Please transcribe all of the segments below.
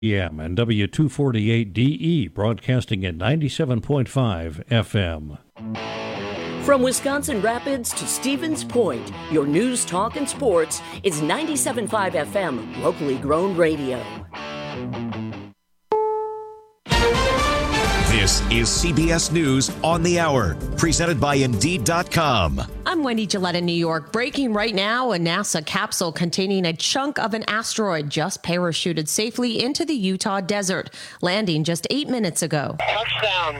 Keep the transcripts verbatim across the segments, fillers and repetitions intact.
P M and W two forty-eight D E broadcasting at ninety-seven point five F M. From Wisconsin Rapids to Stevens Point, your news, talk, and sports is ninety-seven point five F M, locally grown radio. This is C B S News on the Hour, presented by Indeed dot com. I'm Wendy Gillette in New York. Breaking right now, a NASA capsule containing a chunk of an asteroid just parachuted safely into the Utah desert, landing just eight minutes ago. Touchdown.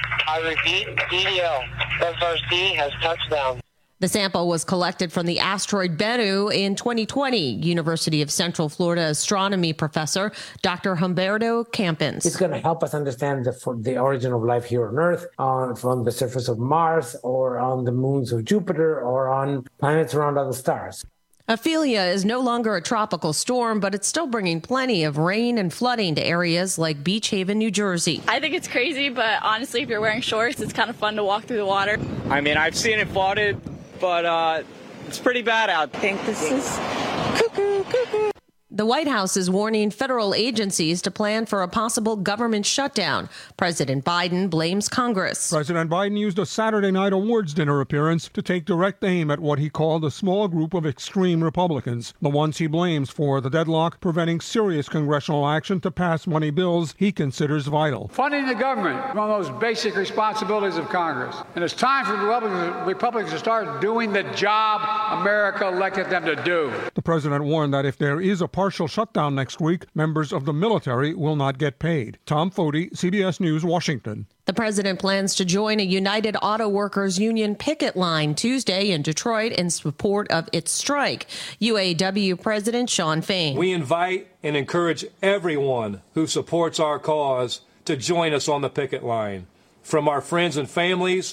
I repeat, D D L. S R C has touchdown. The sample was collected from the asteroid Bennu in twenty twenty. University of Central Florida astronomy professor Doctor Humberto Campins. It's going to help us understand the, the origin of life here on Earth, on from the surface of Mars, or on the moons of Jupiter, or on planets around other stars. Ophelia is no longer a tropical storm, but it's still bringing plenty of rain and flooding to areas like Beach Haven, New Jersey. I think it's crazy, but honestly, if you're wearing shorts, it's kind of fun to walk through the water. I mean, I've seen it flooded, but uh, it's pretty bad out there. I think this is cuckoo, cuckoo. The White House is warning federal agencies to plan for a possible government shutdown. President Biden blames Congress. President Biden used a Saturday night awards dinner appearance to take direct aim at what he called a small group of extreme Republicans, the ones he blames for the deadlock preventing serious congressional action to pass money bills he considers vital. Funding the government is one of those basic responsibilities of Congress. And it's time for Republicans, Republicans to start doing the job America elected them to do. The president warned that if there is a partial shutdown next week, members of the military will not get paid. Tom Foti, C B S News, Washington. The president plans to join a United Auto Workers Union picket line Tuesday in Detroit in support of its strike. U A W President Shawn Fain. We invite and encourage everyone who supports our cause to join us on the picket line, from our friends and families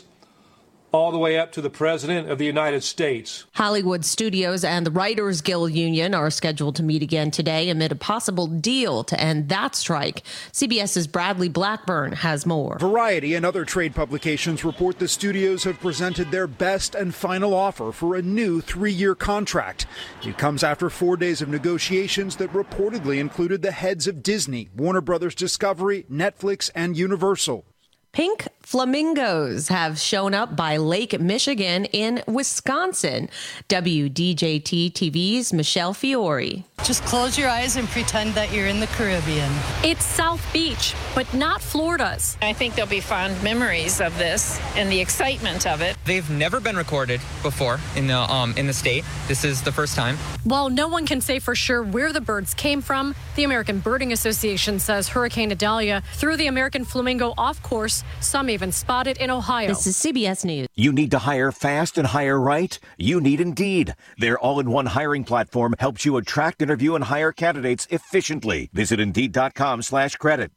all the way up to the President of the United States. Hollywood Studios and the Writers Guild Union are scheduled to meet again today amid a possible deal to end that strike. CBS's Bradley Blackburn has more. Variety and other trade publications report the studios have presented their best and final offer for a new three-year contract. It comes after four days of negotiations that reportedly included the heads of Disney, Warner Brothers Discovery, Netflix, and Universal. Pink flamingos have shown up by Lake Michigan in Wisconsin. W D J T T V's Michelle Fiore. Just close your eyes and pretend that you're in the Caribbean. It's South Beach, but not Florida's. I think there'll be fond memories of this and the excitement of it. They've never been recorded before in the um, in the state. This is the first time. While no one can say for sure where the birds came from, the American Birding Association says Hurricane Idalia threw the American flamingo off course. Some even spotted in Ohio. This is C B S News. You need to hire fast and hire right? You need Indeed. Their all-in-one hiring platform helps you attract, interview, and hire candidates efficiently. Visit Indeed.com slash credit.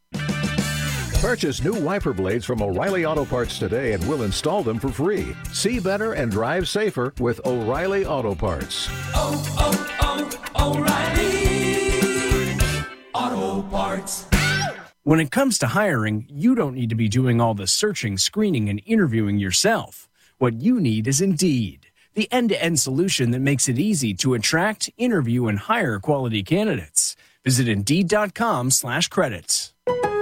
Purchase new wiper blades from O'Reilly Auto Parts today and we'll install them for free. See better and drive safer with O'Reilly Auto Parts. Oh, oh, oh, O'Reilly Auto Parts. When it comes to hiring, you don't need to be doing all the searching, screening, and interviewing yourself. What you need is Indeed, the end-to-end solution that makes it easy to attract, interview, and hire quality candidates. Visit Indeed.com slash credits.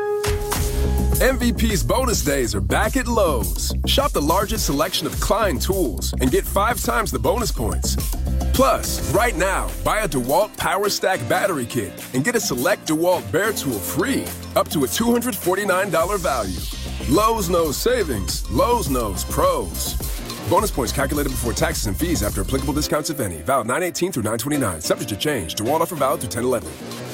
M V P's bonus days are back at Lowe's. Shop the largest selection of Klein tools and get five times the bonus points. Plus, right now, buy a DeWalt Power Stack battery kit and get a select DeWalt Bear tool free, up to a two hundred forty-nine dollars value. Lowe's knows savings. Lowe's knows pros. Bonus points calculated before taxes and fees after applicable discounts, if any. Valid nine eighteen through nine twenty-nine. Subject to change. DeWalt offer valid through ten eleven.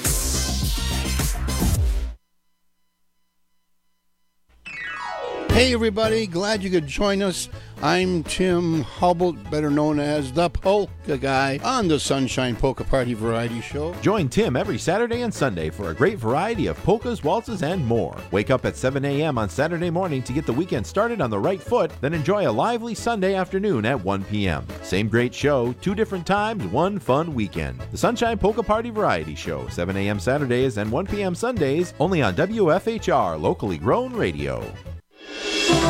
Hey everybody, glad you could join us. I'm Tim Hubble, better known as the Polka Guy, on the Sunshine Polka Party Variety Show. Join Tim every Saturday and Sunday for a great variety of polkas, waltzes, and more. Wake up at seven a.m. on Saturday morning to get the weekend started on the right foot, then enjoy a lively Sunday afternoon at one p.m. Same great show, two different times, one fun weekend. The Sunshine Polka Party Variety Show, seven a.m. Saturdays and one p.m. Sundays, only on W F H R, locally grown radio.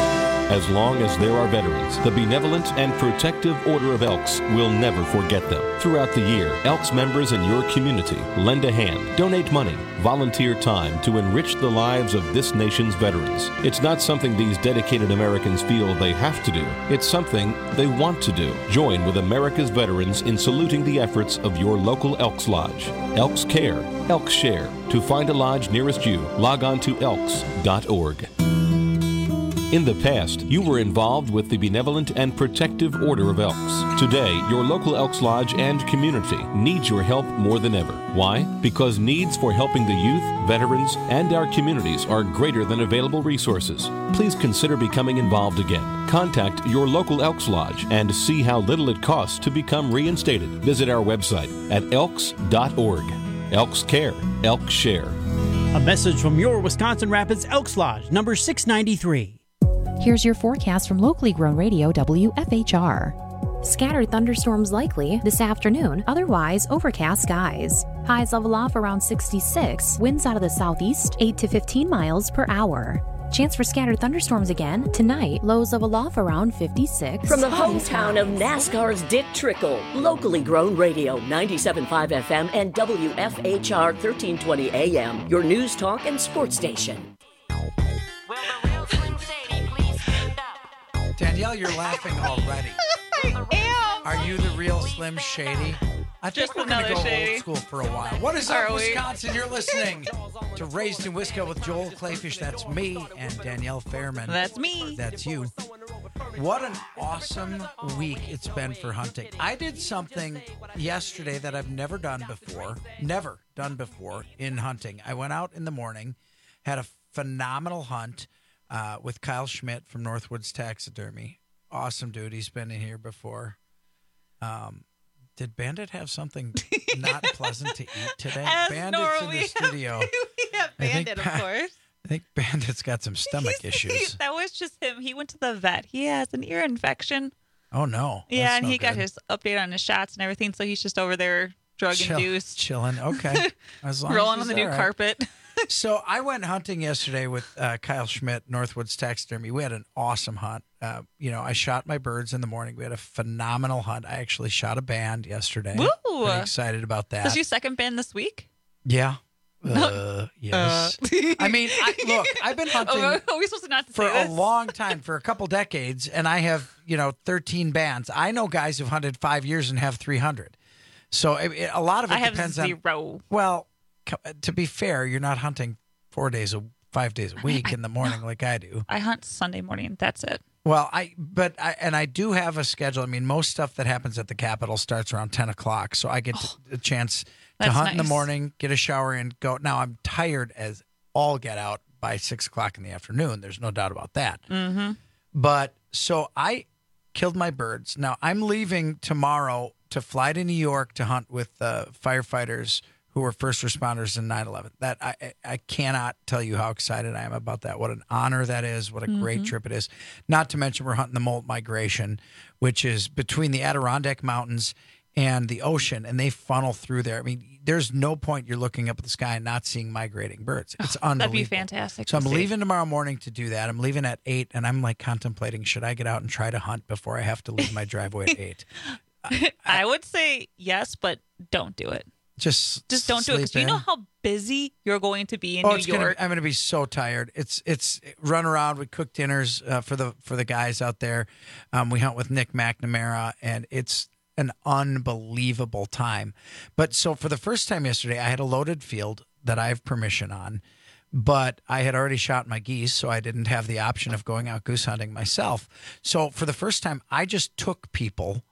As long as there are veterans, the Benevolent and Protective Order of Elks will never forget them. Throughout the year, Elks members in your community lend a hand, donate money, volunteer time to enrich the lives of this nation's veterans. It's not something these dedicated Americans feel they have to do. It's something they want to do. Join with America's veterans in saluting the efforts of your local Elks Lodge. Elks Care, Elks Share. To find a lodge nearest you, log on to elks dot org. In the past, you were involved with the Benevolent and Protective Order of Elks. Today, your local Elks Lodge and community needs your help more than ever. Why? Because needs for helping the youth, veterans, and our communities are greater than available resources. Please consider becoming involved again. Contact your local Elks Lodge and see how little it costs to become reinstated. Visit our website at elks dot org. Elks Care, Elks Share. A message from your Wisconsin Rapids Elks Lodge, number six ninety-three. Here's your forecast from locally grown radio W F H R. Scattered thunderstorms likely this afternoon, otherwise overcast skies. Highs level off around sixty-six, winds out of the southeast eight to fifteen miles per hour. Chance for scattered thunderstorms again tonight, lows level off around fifty-six. From the hometown of NASCAR's Dick Trickle, locally grown radio, ninety-seven point five F M and W F H R thirteen twenty A M, your news talk and sports station. Danielle, you're laughing already. I am. Are you the real Slim Shady? I think Just we're going to go another Shady. old school for a while. What is Are up, we? Wisconsin? You're listening to Raised in Wisco with Joel Clayfish. That's me. And Danielle Fairman. That's me. That's you. What an awesome week it's been for hunting. I did something yesterday that I've never done before. Never done before in hunting. I went out in the morning, had a phenomenal hunt. Uh, with Kyle Schmidt from Northwoods Taxidermy. Awesome dude. He's been in here before. Um, did Bandit have something not pleasant to eat today? As Bandit's normally in the studio. We have Bandit, of course. I think Bandit's got some stomach He's- issues. he- that was just him. He went to the vet. He has an ear infection. Oh, no. Yeah, That's and no he got good. his update on his shots and everything, so he's just over there drug Chill- induced. Chilling. Okay. As long Rolling as on the he's new all right. carpet. So I went hunting yesterday with uh, Kyle Schmidt, Northwoods Taxidermy. We had an awesome hunt. Uh, you know, I shot my birds in the morning. We had a phenomenal hunt. I actually shot a band yesterday. Woo! Pretty excited about that. This is your second band this week? Yeah. Uh, yes. I mean, I, look, I've been hunting Oh, are we supposed to not to for say a this? long time, for a couple decades, and I have, you know, thirteen bands. I know guys who've hunted five years and have three hundred. So it, it- a lot of it I have depends zero. on. Well, co- to be fair, you're not hunting four days, a five days a week in the morning like I do. I hunt Sunday morning. That's it. Well, I but I and I do have a schedule. I mean, most stuff that happens at the Capitol starts around ten o'clock, so I get to, a chance to That's hunt in the nice. morning, get a shower, and go. Now I'm tired as all get out by six o'clock in the afternoon. There's no doubt about that. Mm-hmm. But so I killed my birds. Now I'm leaving tomorrow to fly to New York to hunt with uh, firefighters who were first responders in nine eleven. That I I- I cannot tell you how excited I am about that. What an honor that is. What a great Mhm. trip it is. Not to mention we're hunting the molt migration, which is between the Adirondack Mountains and the ocean, and they funnel through there. I mean, there's no point you're looking up at the sky and not seeing migrating birds. It's unbelievable. That'd be fantastic. So to I'm see. leaving tomorrow morning to do that. I'm leaving at eight, and I'm like contemplating, should I get out and try to hunt before I have to leave my driveway at eight? I would say yes, but don't do it. Just Just don't do it. 'Cause do you sleep know in. how busy you're going to be in Oh, New it's gonna, York? I'm going to be so tired. It's it's run around. We cook dinners uh, for the for the guys out there. Um, we hunt with Nick McNamara, and it's an unbelievable time. But so for the first time yesterday, I had a loaded field that I have permission on, but I had already shot my geese, so I didn't have the option of going out goose hunting myself. So for the first time, I just took people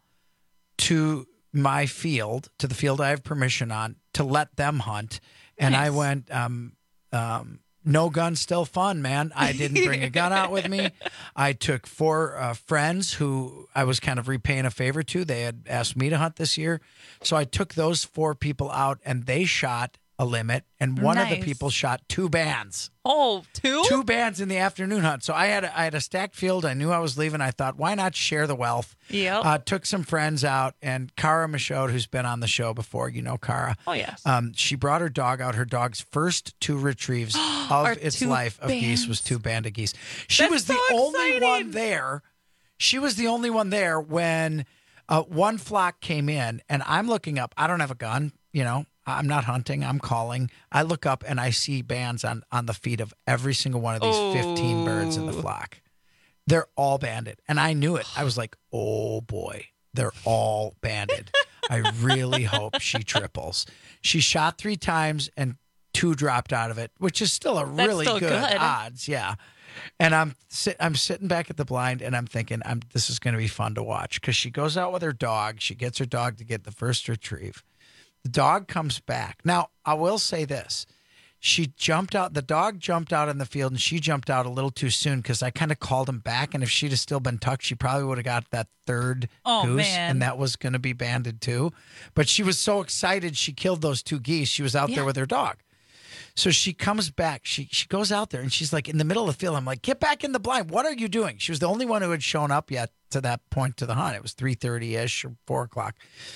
to my field, to the field I have permission on, to let them hunt. And I Nice. went, um, um, no gun, still fun, man. I didn't bring a gun out with me. I took four uh, friends who I was kind of repaying a favor to. They had asked me to hunt this year. So I took those four people out, and they shot a limit, and one of Nice. the people shot two bands. Oh, two? Two bands in the afternoon hunt. So I had a, I had a stacked field. I knew I was leaving. I thought, why not share the wealth? Yep. Uh, took some friends out, and Cara Michaud, who's been on the show before, you know Cara. Oh, yes. Um, she brought her dog out. Her dog's first two retrieves of Are its two life of geese bands. was two band of geese. She That's was the so only exciting. one there. She was the only one there when uh, one flock came in, and I'm looking up. I don't have a gun, you know. I'm not hunting. I'm calling. I look up and I see bands on, on the feet of every single one of these Oh. fifteen birds in the flock. They're all banded. And I knew it. I was like, oh boy, they're all banded. I really hope she triples. She shot three times and two dropped out of it, which is still a That's really still good, good. odds. Yeah. And I'm sit, I'm sitting back at the blind and I'm thinking, I'm this is going to be fun to watch because she goes out with her dog. She gets her dog to get the first retrieve. The dog comes back. Now, I will say this. She jumped out. The dog jumped out in the field, and she jumped out a little too soon because I kind of called him back. And if she'd have still been tucked, she probably would have got that third Oh, goose, man. and that was going to be banded too. But she was so excited she killed those two geese. She was out Yeah. there with her dog. So she comes back. She she goes out there, and she's like in the middle of the field. I'm like, get back in the blind. What are you doing? She was the only one who had shown up yet to that point to the hunt. It was three thirty-ish or four o'clock.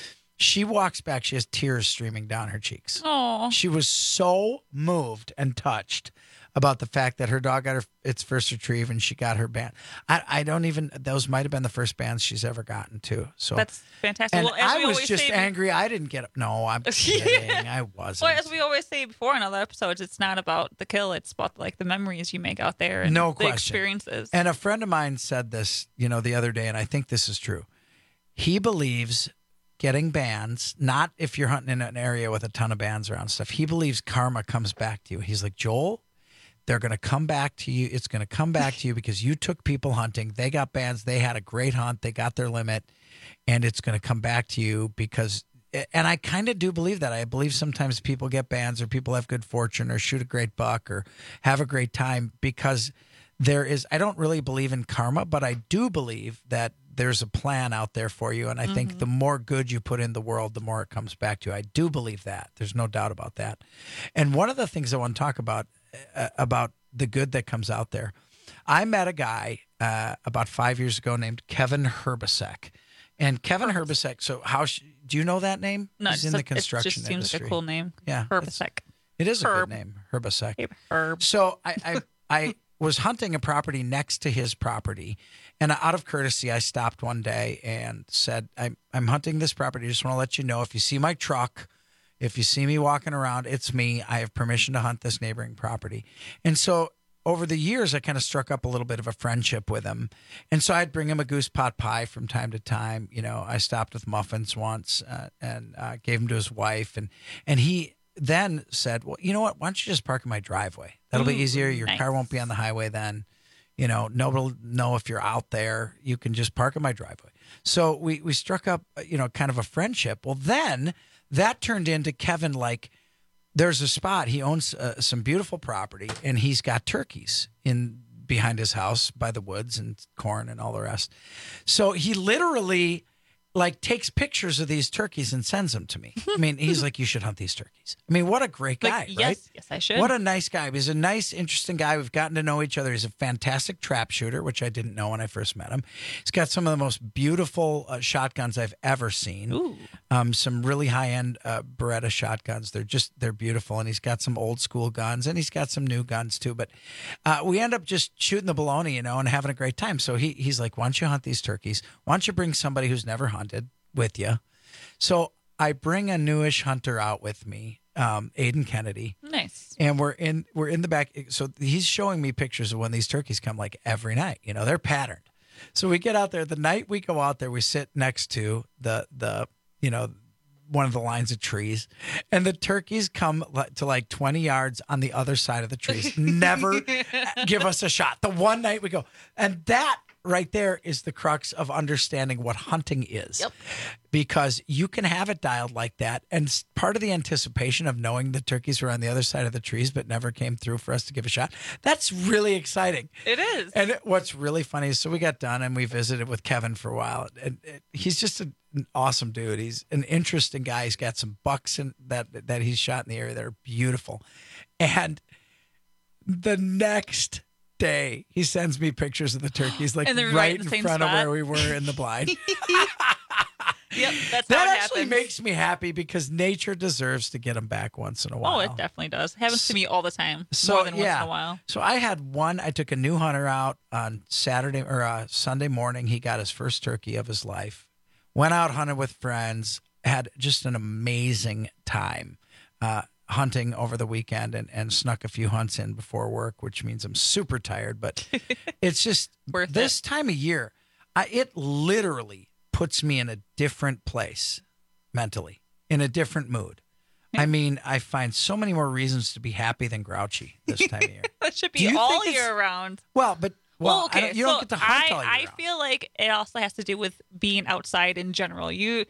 She walks back. She has tears streaming down her cheeks. Oh. She was so moved and touched about the fact that her dog got her its first retrieve and she got her band. I, I don't even, those might have been the first bands she's ever gotten to. So That's fantastic. And Well, as I we was always just say, angry. I didn't get up. No, I'm kidding. I wasn't. Well, as we always say before in other episodes, it's not about the kill. It's about like the memories you make out there and No the question. experiences. And a friend of mine said this, you know, the other day, and I think this is true. He believes getting bands, not if you're hunting in an area with a ton of bands around stuff. He believes karma comes back to you. He's like, Joel, they're going to come back to you. It's going to come back to you because you took people hunting. They got bands. They had a great hunt. They got their limit. And it's going to come back to you because, and I kind of do believe that. I believe sometimes people get bands or people have good fortune or shoot a great buck or have a great time because there is, I don't really believe in karma, but I do believe that there's a plan out there for you. And I think Mm-hmm. the more good you put in the world, the more it comes back to you. I do believe that. There's no doubt about that. And one of the things I want to talk about, uh, about the good that comes out there, I met a guy uh, about five years ago named Kevin Herbisek. And Kevin Herbisek, so how, sh- do you know that name? no, He's it's in the a- construction it just seems industry. like a cool name. Yeah. Herbisek. It is a Herb. good name, Herbisek. Hey, Herb. So I, I, I was hunting a property next to his property, and out of courtesy, I stopped one day and said, I'm, I'm hunting this property. I just want to let you know, if you see my truck, if you see me walking around, it's me. I have permission to hunt this neighboring property. And so over the years, I kind of struck up a little bit of a friendship with him. And so I'd bring him a goose pot pie from time to time. You know, I stopped with muffins once uh, and uh, gave them to his wife. And, and he then said, well, you know what? Why don't you just park in my driveway? That'll be Ooh, easier. Your nice. car won't be on the highway then. You know, nobody will know if you're out there. You can just park in my driveway. So we, we struck up, you know, kind of a friendship. Well, then that turned into Kevin, like, there's a spot. He owns uh, some beautiful property, and he's got turkeys in behind his house by the woods and corn and all the rest. So he literally, like, takes pictures of these turkeys and sends them to me. I mean, he's like, you should hunt these turkeys. I mean, what a great guy, Like, yes, right? yes, I should. What a nice guy. He's a nice, interesting guy. We've gotten to know each other. He's a fantastic trap shooter, which I didn't know when I first met him. He's got some of the most beautiful uh, shotguns I've ever seen. Ooh. Um, some really high-end uh, Beretta shotguns. They're just, they're beautiful. And he's got some old school guns, and he's got some new guns too. But uh, we end up just shooting the baloney, you know, and having a great time. So he he's like, why don't you hunt these turkeys? Why don't you bring somebody who's never hunted with you? So I bring a newish hunter out with me, um, Aiden Kennedy. Nice. And we're in we're in the back. So he's showing me pictures of when these turkeys come, like every night. You know, they're patterned. So we get out there. The night we go out there, we sit next to the the you know one of the lines of trees, and the turkeys come li- to like twenty yards on the other side of the trees. Never give us a shot. The one night we go, and that right there is the crux of understanding what hunting is. Yep. Because you can have it dialed like that. And s- part of the anticipation of knowing the turkeys were on the other side of the trees but never came through for us to give a shot, that's really exciting. It is. And it- what's really funny is, so we got done and we visited with Kevin for a while. And it, he's just a, an awesome dude. He's an interesting guy. He's got some bucks in, that, that he's shot in the area that are beautiful. And the next day, he sends me pictures of the turkeys, like And they're right, right in in the same front spot? of where we were in the blind. Yep, that's That how it actually happens. makes me happy because nature deserves to get them back once in a while. Oh, it definitely does. Happens to me all the time. So more than yeah, once in a while. so I had one. I took a new hunter out on Saturday or uh, Sunday morning. He got his first turkey of his life. Went out hunting with friends. Had just an amazing time uh, hunting over the weekend, and, and snuck a few hunts in before work, which means I'm super tired. But it's just Worth this time of year. I, it literally puts me in a different place mentally, in a different mood. I mean, I find so many more reasons to be happy than grouchy this time of year. That should Do be you all think it's- year round. Well, but well, Well, I okay, don't, you so don't get to hunt I, all year I round. feel like it also has to do with being outside in general. You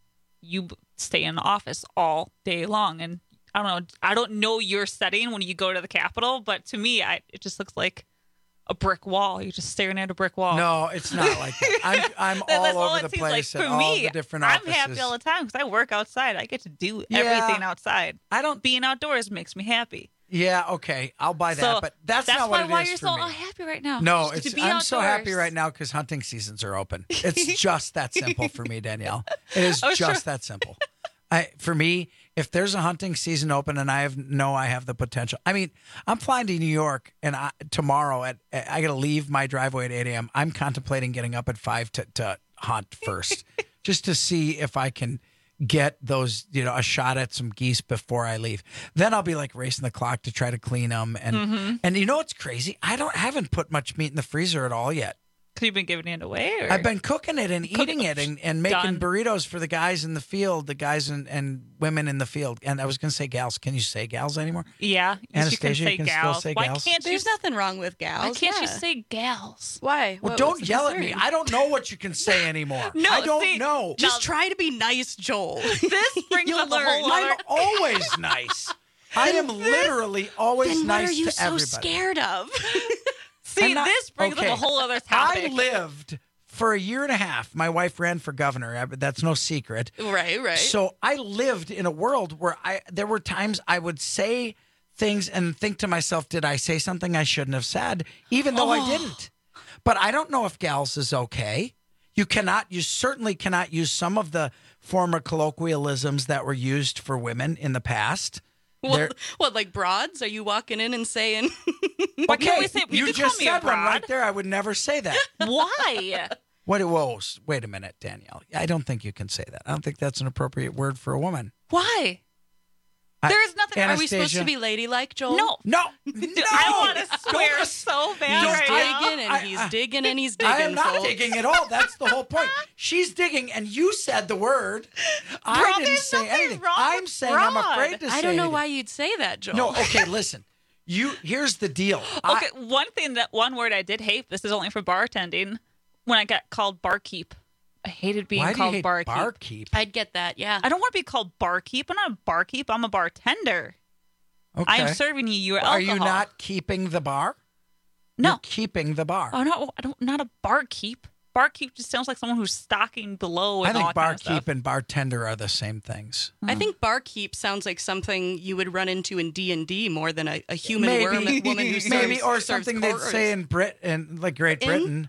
you stay in the office all day long, and I don't know. I don't know your setting when you go to the Capitol, but to me, I, it just looks like a brick wall. You're just staring at a brick wall. No, it's not like that. I'm I'm That- that's all over it the seems place like. at For all me, the different I'm offices. happy all the time because I work outside. I get to do Yeah. everything outside. I don't. Being outdoors makes me happy. Yeah, okay, I'll buy that, So but that's, that's not why, what it why is you're for so me. happy right now. No, Just to it's be I'm so happy outdoors. right now because hunting seasons are open. It's just that simple for me, Danielle. It is I was just try- that simple. I for me, if there's a hunting season open and I have know I have the potential. I mean, I'm flying to New York and I, tomorrow at I got to leave my driveway at eight a.m. I'm contemplating getting up at five to to hunt first, just to see if I can get those, you know, a shot at some geese before I leave. Then I'll be like racing the clock to try to clean them. And Mhm. and you know what's crazy? I don't haven't put much meat in the freezer at all yet. Because you've been giving it away? Or? I've been cooking it and eating it and, and making Done. burritos for the guys in the field, the guys and, and women in the field. And I was going to say gals. Can you say gals anymore? Yeah, yes, you can Anastasia, say you can still gals. say Why gals? can't There's you? nothing wrong with gals. Why can't you yeah. say gals? Why? Well, What- don't what's the yell at me. concern? I don't know what you can say anymore. No, I don't see, know. Just try to be nice, Joel. This brings You'll up a whole learn. other. I'm always nice. I am literally always Then what nice are you to so everybody. scared of? See, I'm not- this brings okay. up a whole other topic. I lived for a year and a half. My wife ran for governor. I- That's no secret. Right, right. So I lived in a world where I there were times I would say things and think to myself, did I say something I shouldn't have said, even though I Oh. didn't? But I don't know if gals is okay. You cannot, you certainly cannot use some of the former colloquialisms that were used for women in the past. Well, They're- what, like broads? Are you walking in and saying, Why can't okay, we say? You, you can just call me a said one broad. right there. I would never say that. Why? What? Whoa! Wait a minute, Danielle. I don't think you can say that. I don't think that's an appropriate word for a woman. Why? I- There is nothing. are we supposed to Anastasia? be ladylike, Joel? No. No, Dude, no. I want to swear Don't- so bad He's right now. digging and I- he's I- digging and he's digging. I am not folks. digging at all. That's the whole point. She's digging, and you said the word. I Bro, didn't there's say nothing anything. wrong I'm with saying I'm broad. afraid to say I don't know anything. why you'd say that, Joel. No, okay, listen. You here's the deal. I- Okay, one thing that one word I did hate. This is only for bartending. When I got called barkeep, I hated being why do you called hate barkeep. barkeep? I'd get that, yeah. I don't want to be called barkeep. I'm not a barkeep. I'm a bartender. Okay. I am serving you your Are alcohol. you not keeping the bar? No. You're keeping the bar. Oh no, I don't. Not a barkeep. Barkeep just sounds like someone who's stocking below. I And all think that kind of barkeep stuff. and bartender are the same things. I think barkeep sounds like something you would run into in D and D more than a, a human maybe, worm, woman who serves, maybe, or serves something they'd quarters. say in Brit in like Great In? Britain.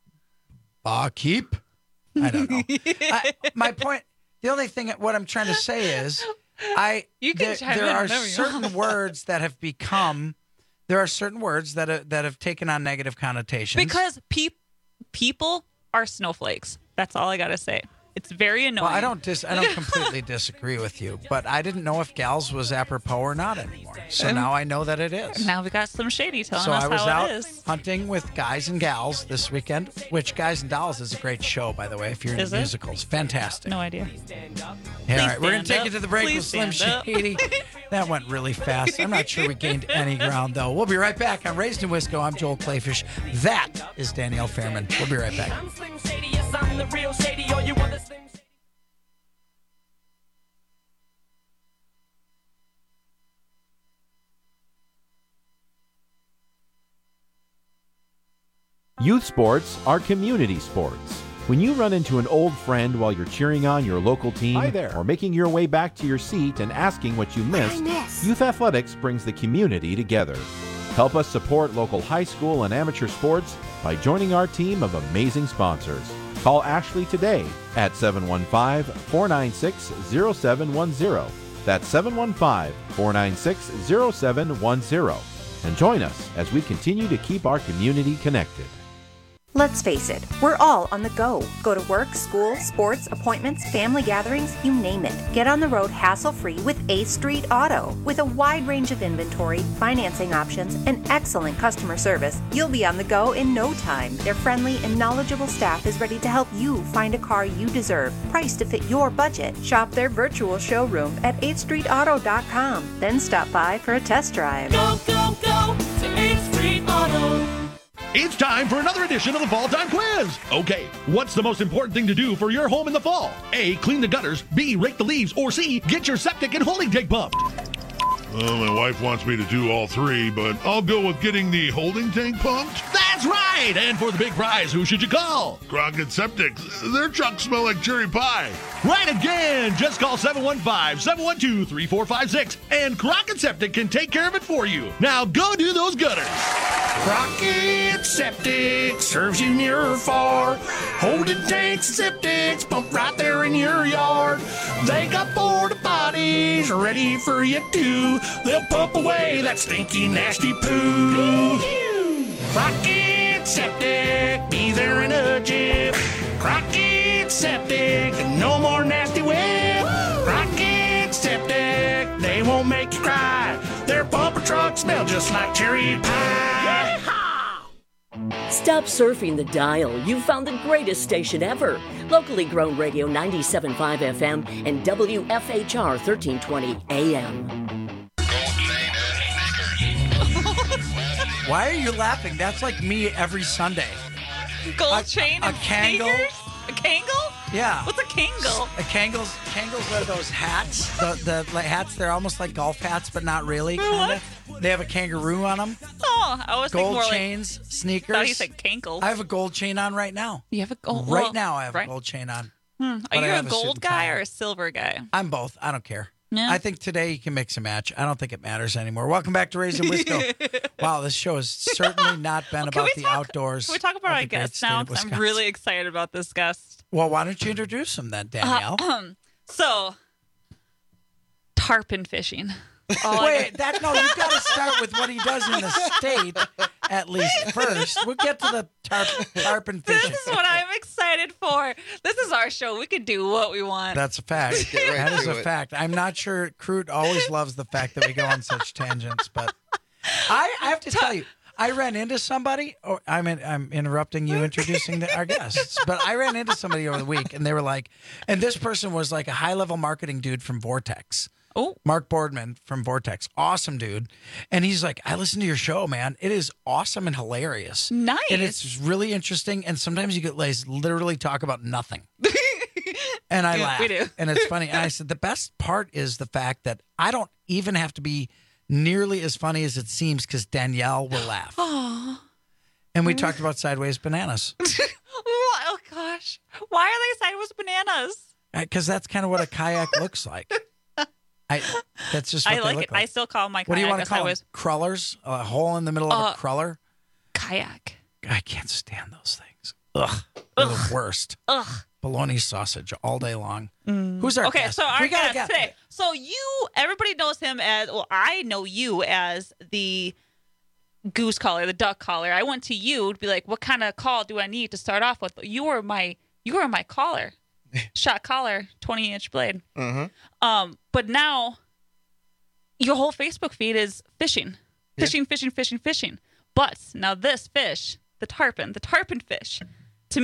Barkeep. I don't know. I, my point. The only thing. What I'm trying to say is, I You can there, chime there in are whenever you certain want. words that have become. There are certain words that are, that have taken on negative connotations. Because peop people are snowflakes. That's all I gotta say. It's very annoying. Well, I don't dis- I don't completely disagree with you, but I didn't know if gals was apropos or not anymore. So Um, now I know that it is. Now we got Slim Shady telling So us I was how out it is. hunting with Guys and Gals this weekend, which Guys and Dolls is a great show, by the way, if you're Is into it? musicals. Fantastic. No idea. Yeah, all right, we're going stand to take up. you to the break Please with Slim stand up. Shady. That went really fast. I'm not sure we gained any ground, though. We'll be right back on Raised in Wisco. I'm Joel Clayfish. That is Danielle Fairman. We'll be right back. Youth sports are community sports. When you run into an old friend while you're cheering on your local team Hi there. or making your way back to your seat and asking what you missed, miss? Youth Athletics brings the community together. Help us support local high school and amateur sports by joining our team of amazing sponsors. Call Ashley today at seven one five, four nine six, zero seven one zero. That's seven one five, four nine six, zero seven one zero. And join us as we continue to keep our community connected. Let's face it, we're all on the go. Go to work, school, sports, appointments, family gatherings, you name it. Get on the road hassle-free with eighth Street Auto. With a wide range of inventory, financing options, and excellent customer service, you'll be on the go in no time. Their friendly and knowledgeable staff is ready to help you find a car you deserve, priced to fit your budget. Shop their virtual showroom at eighth street auto dot com. Then stop by for a test drive. Go, go, go to eighth Street Auto. It's time for another edition of the Fall Time Quiz. Okay, what's the most important thing to do for your home in the fall? A, clean the gutters. B, rake the leaves. Or C, get your septic and holding tank pumped. Well, my wife wants me to do all three, but I'll go with getting the holding tank pumped. That's right! And for the big prize, who should you call? Crockett Septic. Their trucks smell like cherry pie. Right again! Just call seven one five, seven one two, three four five six, and Crockett Septic can take care of it for you. Now go do those gutters. Crockett Septic serves you near or far. Holding tanks and septics pump right there in your yard. They got porta potties ready for you too. They'll pump away that stinky, nasty poo. Crockett Septic, be there in a jiff. Crockett Septic, no more nasty whip. Crockett Septic, they won't make you cry. Their pumper trucks smell just like cherry pie. Stop surfing the dial. You've found the greatest station ever. Locally grown radio ninety-seven point five F M and W F H R thirteen twenty A M. Why are you laughing? That's like me every Sunday. Gold a, chain a and Kangol. sneakers? A Kangol? Yeah. What's a Kangol? A Kangles, Kangles are those hats. The the like, hats, they're almost like golf hats, but not really. Kinda. They have a kangaroo on them. Oh, I was thinking Gold more chains, like, sneakers. I thought you said Kankles. I have a gold chain on right now. You have a gold Right well, now I have right. a gold chain on. Hmm. But Are I you a have a suit gold and guy tie. or a silver guy? I'm both. I don't care. Yeah. I think today you can mix and match. I don't think it matters anymore. Welcome back to Raised in Wisco. Wow, this show has certainly not been Well, about we the talk, outdoors. Can we talk about of our the great guest state now? of 'Cause I'm Wisconsin. really excited about this guest. Well, why don't you introduce him then, Danielle? Uh, so, tarpon fishing. Oh, Wait, that no, you got to start with what he does in the state at least first. We'll get to the tarp, tarpon fishing. This is what I'm excited for. This is our show. We could do what we want. That's a fact. Get right That is to a it. fact. I'm not sure. Crute always loves the fact that we go on such tangents, but I, I have to tell you, I ran into somebody. Or I'm in, I'm interrupting you introducing the, our guests, but I ran into somebody over the week, and they were like, and this person was like a high level marketing dude from Vortex. Oh, Mark Boardman from Vortex, awesome dude, and he's like, I listen to your show, man. It is awesome and hilarious. Nice, and it's really interesting. And sometimes you get guys literally talk about nothing. And I Yeah, laugh. we do. And it's funny. And I said, the best part is the fact that I don't even have to be nearly as funny as it seems because Danielle will laugh. Aww. And we talked about sideways bananas Oh, gosh. Why are they sideways bananas? because that's kind of what a kayak looks like. I, that's just what I they like look it. like. I still call my kayak What do you want a to call sideways them? Crullers? A hole in the middle of Uh, a cruller? kayak. I can't stand those things. Ugh. They're the worst. Ugh. Bologna sausage all day long. Who's our Okay, guest? so our We got a guest today. So you, everybody knows him as, well, I know you as the goose caller, the duck caller. I went to you to be like, what kind of call do I need to start off with? You were my, you were my caller, shot caller, twenty inch blade. Mm-hmm. Um, but now your whole Facebook feed is fishing, Yeah. fishing, fishing, fishing, fishing. But now this fish, the tarpon, the tarpon fish, to me,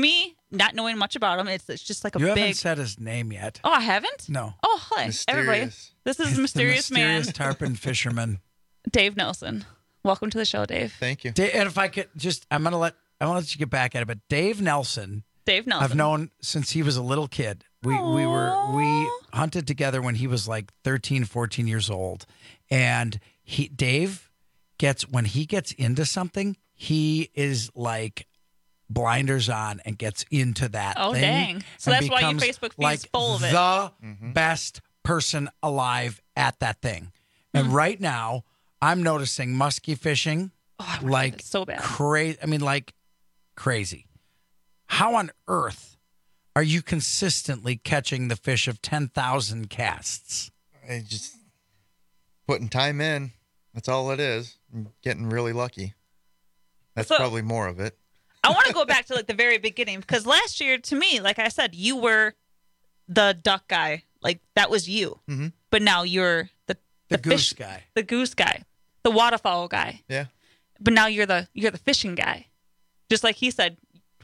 not knowing much about him, it's it's just like a You big. haven't said his name yet. Oh, I haven't. No. Oh, hi, everybody. This is The mysterious, mysterious man, tarpon fisherman. Dave Nelson. Welcome to the show, Dave. Thank you. Da- and if I could just, I'm gonna let I want to let you get back at it, but Dave Nelson. Dave Nelson. I've known since he was a little kid. We we were we hunted together when he was like thirteen, fourteen years old, and he Dave gets when he gets into something, he is like blinders on and gets into that Oh, thing. dang. So and that's why your becomes Facebook feed like is full of it. the best person alive at that thing. And right now, I'm noticing muskie fishing like so bad. Crazy. I mean, like crazy. How on earth are you consistently catching the fish of ten thousand casts? I just putting time in. That's all it is. I'm getting really lucky. That's So- probably more of it. I want to go back to like the very beginning because last year, to me, like I said, you were the duck guy. Like that was you. Mm-hmm. But now you're the The, the, goose fish, guy. the goose guy, the waterfowl guy. Yeah. But now you're the you're the fishing guy. Just like he said,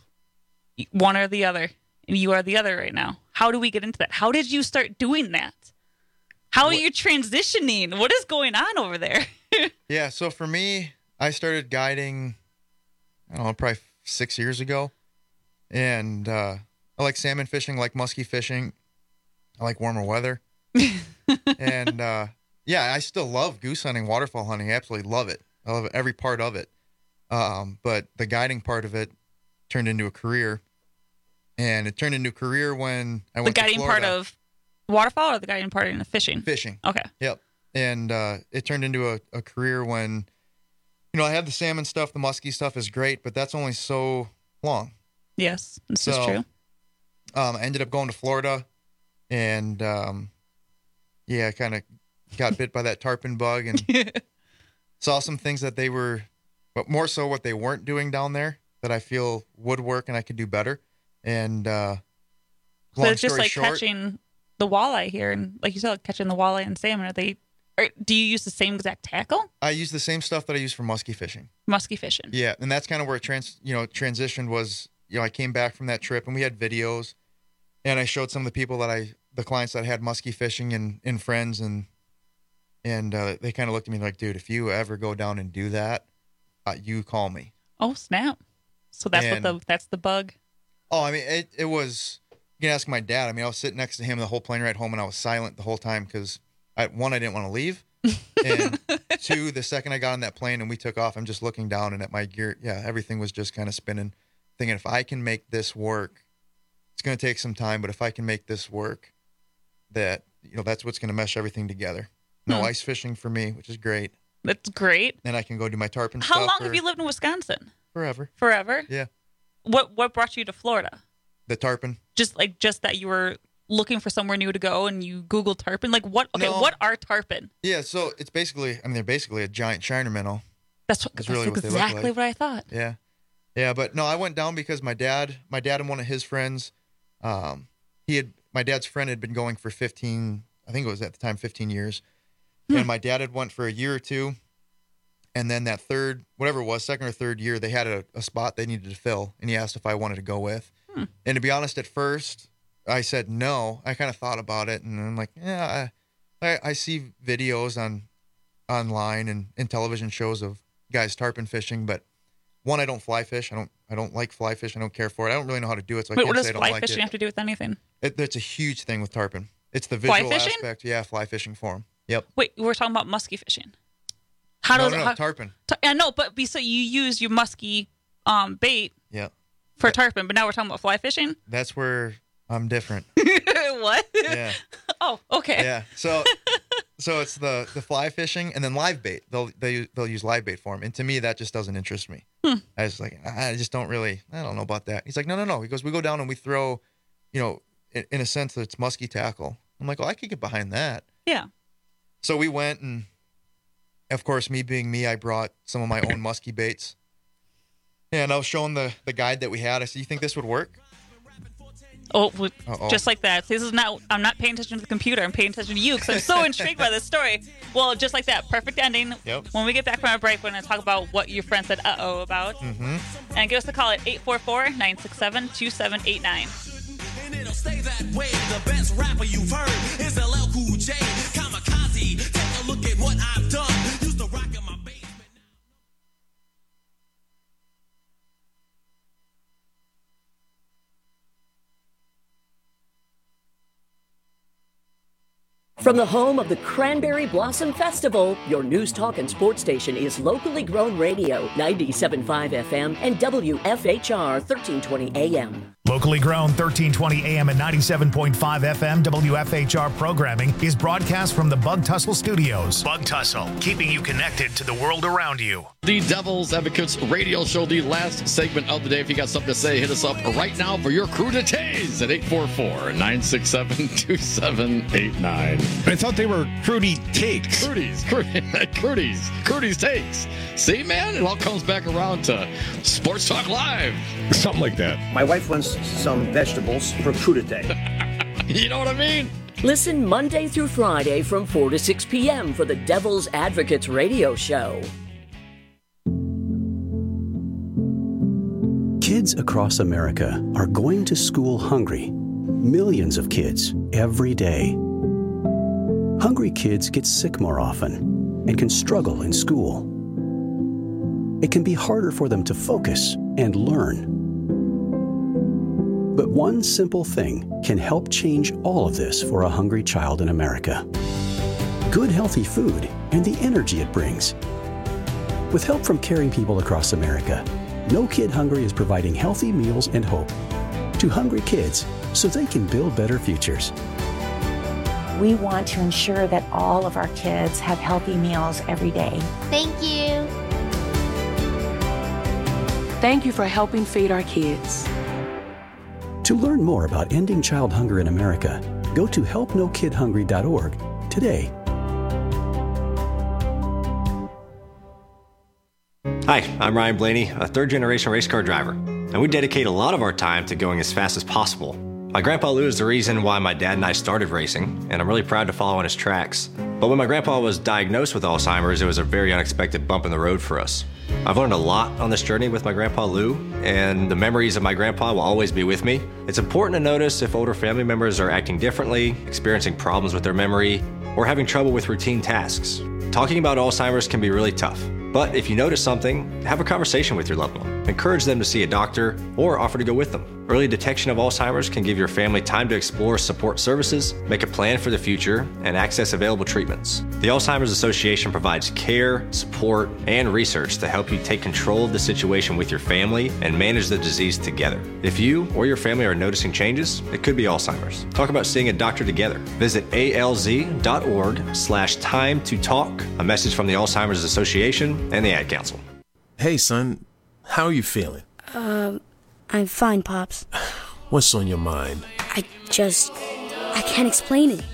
one or the other, and you are the other right now. How do we get into that? How did you start doing that? How are you transitioning? What is going on over there? Yeah, so for me, I started guiding, I don't know, probably six years ago. And uh, I like salmon fishing, I like muskie fishing. I like warmer weather. and uh, yeah, I still love goose hunting, waterfowl hunting. I absolutely love it. I love every part of it. Um, but the guiding part of it turned into a career. And it turned into a career when I The went to guiding part Florida. of waterfowl or the guiding part in the fishing? Fishing. Okay. Yep. And uh, it turned into a, a career when, you know, I had the salmon stuff, the muskie stuff is great, but that's only so long. Yes, this so, is true. Um, I ended up going to Florida and, um, yeah, I kind of got bit by that tarpon bug and saw some things that they were, but more so what they weren't doing down there that I feel would work and I could do better. And uh, So long it's just story like short, catching the walleye here, and like you said, like catching the walleye and salmon. Are they? Or do you use the same exact tackle? I use the same stuff that I use for muskie fishing. Muskie fishing. Yeah, and that's kind of where it trans, you know, transitioned was, you know, I came back from that trip and we had videos, and I showed some of the people that I, the clients that had muskie fishing and, and friends, and and uh, they kind of looked at me like, dude, if you ever go down and do that, uh, you call me. Oh snap! So that's And- what the that's the bug. Oh, I mean, it it was. You can ask my dad. I mean, I was sitting next to him the whole plane ride home, and I was silent the whole time because, I, one, I didn't want to leave, and two, the second I got on that plane and we took off, I'm just looking down and at my gear. Yeah, everything was just kind of spinning, thinking if I can make this work, it's going to take some time, but if I can make this work, that you know that's what's going to mesh everything together. No Hmm. ice fishing for me, which is great. That's great. Then I can go do my tarpon How stuff. long or- have you lived in Wisconsin? Forever. Forever. Yeah, What what brought you to Florida? the tarpon. Just like just that you were looking for somewhere new to go and you Googled tarpon. Like what? Okay, No. what are tarpon? Yeah, so it's basically, I mean, they're basically a giant shiner minnow. That's what. That's That's really what they look exactly like. what I thought. Yeah. Yeah, but no, I went down because my dad, my dad and one of his friends, um, he had, my dad's friend had been going for fifteen, I think it was at the time fifteen years. Hmm. And my dad had went for a year or two. And then that third, whatever it was, second or third year, they had a, a spot they needed to fill. And he asked if I wanted to go with. Hmm. And to be honest, at first, I said no. I kind of thought about it. And I'm like, yeah, I, I, I see videos on online and in television shows of guys tarpon fishing, but one, I don't fly fish. I don't. I don't like fly fish. I don't care for it. I don't really know how to do it, so I Wait, can't what does say I don't fly like fishing it. have to do with anything? it. It's a huge thing with tarpon. It's the Fly visual fishing? aspect. Yeah, fly fishing for them. Yep. Wait, we're talking about muskie fishing. How no, does no, no, how, tarpon. ta- I know, but be- so you use your muskie um, bait Yeah, for tarpon, but now we're talking about fly fishing. that's where I'm different. What? Yeah, Oh, okay. yeah. So, so it's the the fly fishing and then live bait. They'll they they'll use live bait for them, and to me that just doesn't interest me. Hmm. I was like, I just don't really. I don't know about that. He's like, no, no, no. He goes, we go down and we throw, you know, in, in a sense it's musky tackle. I'm like, well, I could get behind that. Yeah. So we went, and of course, me being me, I brought some of my own musky baits. And I was showing the, the guide that we had. I said, you think this would work? Oh, just like that. This is not. I'm not paying attention to the computer. I'm paying attention to you because I'm so intrigued by this story. Well, just like that, perfect ending. Yep. When we get back from our break, we're going to talk about what your friend said "uh oh" about, Mm-hmm. and give us a call at eight four four, nine six seven, two seven eight nine. And it'll stay that way. The best rapper you've heard is L L Cool J. Kamikaze. Take a look at what I've done. Used to rock in my basement. From the home of the Cranberry Blossom Festival, your news, talk, and sports station is Locally Grown Radio, ninety-seven point five F M and W F H R thirteen twenty A M. Locally grown thirteen twenty A M and ninety-seven point five F M W F H R programming is broadcast from the Bug Tussle Studios. Bug Tussle, keeping you connected to the world around you. The Devil's Advocates radio show, the last segment of the day. If you got something to say, hit us up right now for your crew to tase at eight four four, nine six seven, two seven eight nine. I thought they were Crudy Takes. Crudy's, Crudy's, Crudy's Takes. See, man, it all comes back around to Sports Talk Live. Something like that. My wife wants some vegetables for crudité. You know what I mean? Listen Monday through Friday from four to six p.m. for the Devil's Advocates radio show. Kids across America are going to school hungry. Millions of kids every day. Hungry kids get sick more often and can struggle in school. It can be harder for them to focus and learn. But one simple thing can help change all of this for a hungry child in America. Good, healthy food and the energy it brings. With help from caring people across America, No Kid Hungry is providing healthy meals and hope to hungry kids so they can build better futures. We want to ensure that all of our kids have healthy meals every day. Thank you. Thank you for helping feed our kids. To learn more about ending child hunger in America, go to help no kid hungry dot org today. Hi, I'm Ryan Blaney, a third-generation race car driver, and we dedicate a lot of our time to going as fast as possible. My grandpa Lou is the reason why my dad and I started racing, and I'm really proud to follow in his tracks. But when my grandpa was diagnosed with Alzheimer's, it was a very unexpected bump in the road for us. I've learned a lot on this journey with my grandpa Lou, and the memories of my grandpa will always be with me. It's important to notice if older family members are acting differently, experiencing problems with their memory, or having trouble with routine tasks. Talking about Alzheimer's can be really tough. But if you notice something, have a conversation with your loved one. Encourage them to see a doctor or offer to go with them. Early detection of Alzheimer's can give your family time to explore support services, make a plan for the future, and access available treatments. The Alzheimer's Association provides care, support, and research to help you take control of the situation with your family and manage the disease together. If you or your family are noticing changes, it could be Alzheimer's. Talk about seeing a doctor together. Visit A L Z dot org slash time to talk. A message from the Alzheimer's Association and the Ad Council. Hey, son. How are you feeling? Um, I'm fine, Pops. What's on your mind? I just... I can't explain it.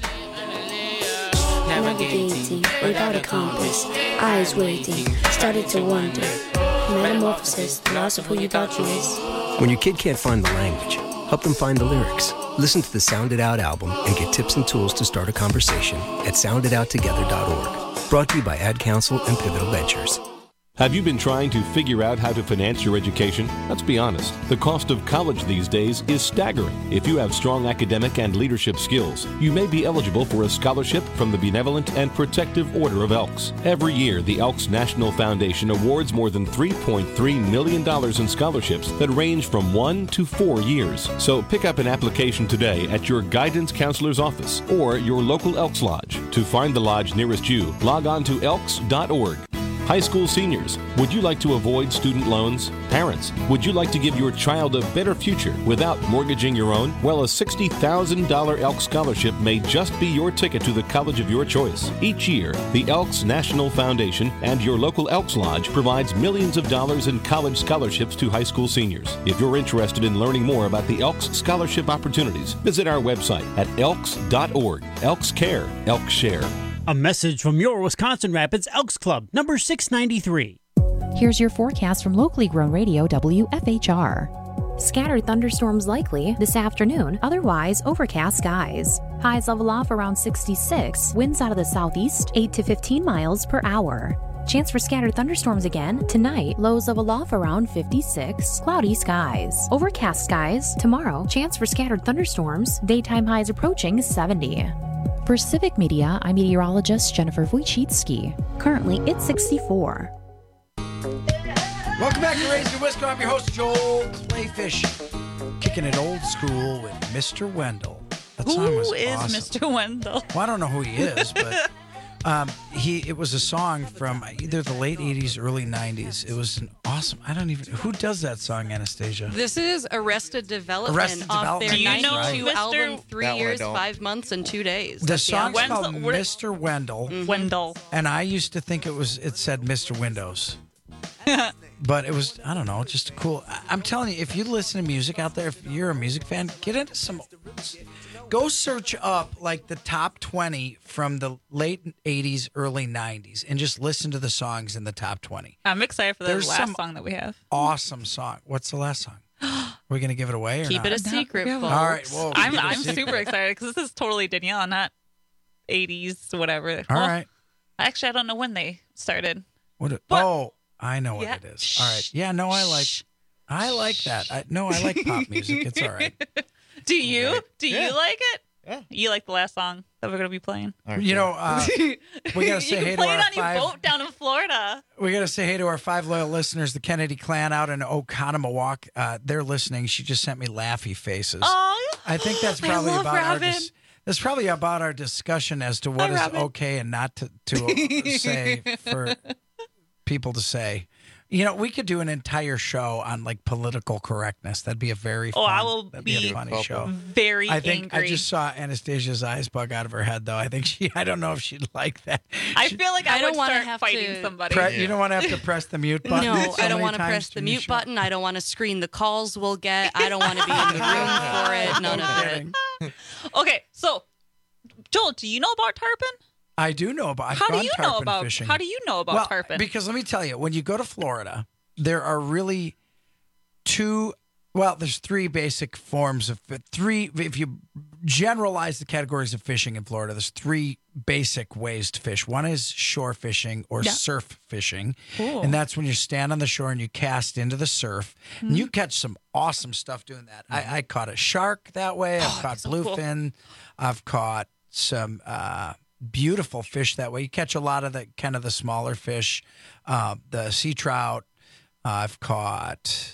Navigating without a compass, eyes waiting, started to wonder. Metamorphosis, the loss of who you thought you was. When your kid can't find the language, help them find the lyrics. Listen to the Sound It Out album and get tips and tools to start a conversation at sound it out together dot org. Brought to you by Ad Council and Pivotal Ventures. Have you been trying to figure out how to finance your education? Let's be honest, the cost of college these days is staggering. If you have strong academic and leadership skills, you may be eligible for a scholarship from the Benevolent and Protective Order of Elks. Every year, the Elks National Foundation awards more than three point three million dollars in scholarships that range from one to four years. So pick up an application today at your guidance counselor's office or your local Elks Lodge. To find the lodge nearest you, log on to elks dot org. High school seniors, would you like to avoid student loans? Parents, would you like to give your child a better future without mortgaging your own? Well, a sixty thousand dollars Elks Scholarship may just be your ticket to the college of your choice. Each year, the Elks National Foundation and your local Elks Lodge provides millions of dollars in college scholarships to high school seniors. If you're interested in learning more about the Elks Scholarship opportunities, visit our website at elks dot org. Elks Care, Elks Share. A message from your Wisconsin Rapids Elks Club, number six ninety-three. Here's your forecast from Locally Grown Radio W F H R. Scattered thunderstorms likely this afternoon, otherwise overcast skies. Highs level off around sixty-six, winds out of the southeast eight to fifteen miles per hour. Chance for scattered thunderstorms again tonight, lows level off around fifty-six, cloudy skies. Overcast skies tomorrow, chance for scattered thunderstorms, daytime highs approaching seventy. For Civic Media, I'm meteorologist Jennifer Wojcicki. Currently, it's sixty-four. Welcome back to Raised in Wisco. I'm your host, Joel Clayfish. Kicking it old school with Mister Wendell. That song was Who is awesome. Mister Wendell? Well, I don't know who he is, but um, he it was a song from either the late eighties, early nineties. It was an awesome. I don't even who does that song, Anastasia. This is Arrested Development Arrested off Development. their Do you know ninety-two Mister album, Three That one I Years, don't. Five Months, and Two Days. The That's song's album. called Mister Wendell. Mm-hmm. Wendell. And I used to think it was it said Mister Windows. But it was, I don't know, just a cool. I- I'm telling you, if you listen to music out there, if you're a music fan, get into some. Go search up like the top twenty from the late eighties, early nineties, and just listen to the songs in the top twenty. I'm excited for the There's last some song that we have. Awesome song. What's the last song? Are we going to give it away or Keep not? it a secret, Yeah, folks. All right. Whoa, I'm keep it a I'm secret. super excited because this is totally Danielle, not eighties, whatever. All Well, right. Actually, I don't know when they started. What? it- oh, I know what Yeah. it is. All right. Yeah. No, I like. I like that. I, no, I like pop music. It's all right. Do you? Do Yeah. you like it? Yeah. You like the last song that we're gonna be playing? You know, uh, we gotta say you hey can to play our it on five. your boat down in Florida. We got to say hey to our five loyal listeners, the Kennedy clan out in Oconomowoc. Uh, they're listening. She just sent me laughy faces. Oh, I think that's I probably love about our Robin. dis- that's probably about our discussion as to what Hi, is Robin. okay and not to, to say for people to say. You know, we could do an entire show on like political correctness. That'd be a very Oh, fun, I will that'd be, be a funny show. very I think angry. I just saw Anastasia's eyes bug out of her head, though. I think she. I don't know if she'd like that. I feel like I, I don't would wanna start have fighting to- somebody. Pre- You don't want to have to press the mute button. No, so I don't many want to times press the during mute show. button. I don't want to screen the calls we'll get. I don't want to be in the room for it. None of it. Okay, so Joel, do you know about tarpon? I do know about. I've How do gone you know tarpon about? fishing. How do you know about well, tarpon? Because let me tell you, when you go to Florida, there are really two. Well, there's three basic forms of three. If you generalize the categories of fishing in Florida, there's three basic ways to fish. One is shore fishing or Yeah. surf fishing, Cool. and that's when you stand on the shore and you cast into the surf, and Mhm. you catch some awesome stuff doing that. I, I caught a shark that way. I've caught so cool. bluefin. I've caught some uh, beautiful fish that way. You catch a lot of the kind of the smaller fish, uh, the sea trout. Uh, I've caught.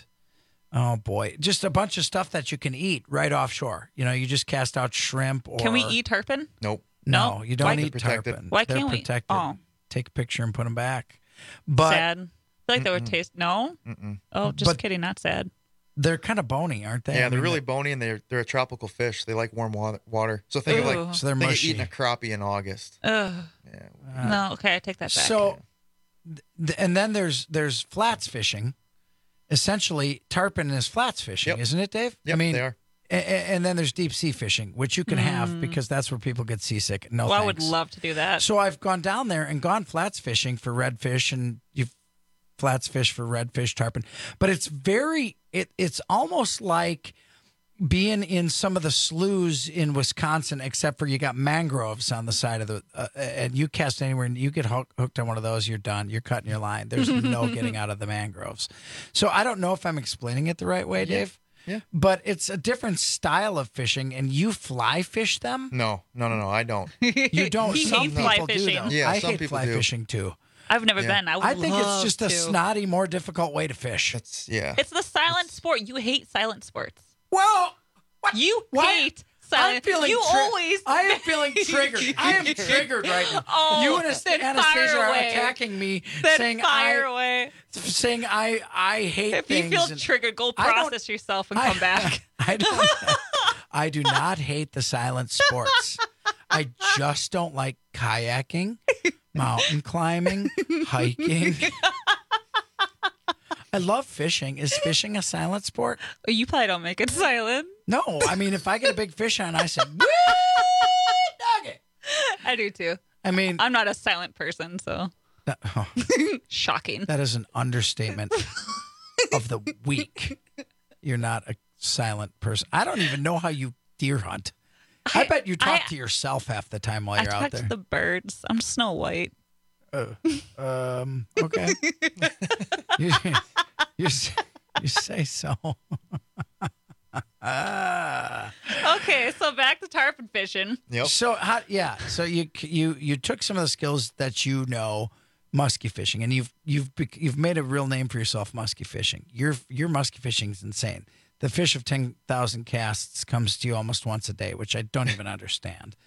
Oh boy, just a bunch of stuff that you can eat right offshore. You know, you just cast out shrimp. Or Can we eat tarpon? Nope. No, No? you don't Why? eat They're protected. tarpon. Why They're can't we? protected. Oh. Take a picture and put them back. But sad. I feel like they would taste. No. Mm-mm. Oh, just But- kidding. Not sad. they're kind of bony, aren't they? Yeah, I they're mean, really bony and they're they're a tropical fish. They like warm wa- water. So think of Ooh. like So they're think of mushy. eating a crappie in August. Ugh. Yeah. No. Okay, I take that back. So, th- and then there's there's flats fishing. Essentially, tarpon is flats fishing, Yep. isn't it, Dave? Yep, I mean, they are. a- a- And then there's deep sea fishing, which you can have because that's where people get seasick. No, Mm. well, I would thanks. love to do that. So I've gone down there and gone flats fishing for redfish, and you've flats fish for redfish, tarpon. But it's very, it it's almost like being in some of the sloughs in Wisconsin, except for you got mangroves on the side of the, uh, and you cast anywhere and you get hook, hooked on one of those, you're done. You're cutting your line. There's no getting out of the mangroves. So I don't know if I'm explaining it the right way, Dave. Yeah. But it's a different style of fishing, and you fly fish them. No, no, no, no. I don't. You don't. He Some hates people fly do, fishing. though. Yeah, I some hate people fly do. fishing too. I've never Yeah. been. I, would I think it's love just a to. snotty, more difficult way to fish. That's yeah. It's the silent sport. You hate silent sports. Well, You Why- hate silent. I'm feeling. you tri- always. I am feeling triggered. I am triggered right now. Oh, you and then Anastasia fire are away. attacking me, Then saying fire I, away. saying I, I hate If things. you feel and- triggered, go I don't- process yourself and I- come back. I don't. I do not hate the silent sports. I just don't like kayaking, mountain climbing, hiking. I love fishing. Is fishing a silent sport? You probably don't make it silent. No. I mean, if I get a big fish on, I say, "Woo, nugget." I do too. I mean, I'm not a silent person, so that, oh, shocking. that is an understatement of the week. you're not a silent person. I don't even know how you deer hunt. I, I bet you talk I, to yourself half the time while I you're talk out there. to the birds. I'm Snow White. Uh, um. Okay. you, you, you say so. uh. Okay, so back to tarpon fishing. Yep. So how? Yeah. So you you you took some of the skills that you know, musky fishing, and you've you've bec- you've made a real name for yourself, musky fishing. Your your musky fishing is insane. The fish of ten thousand casts comes to you almost once a day, which I don't even understand.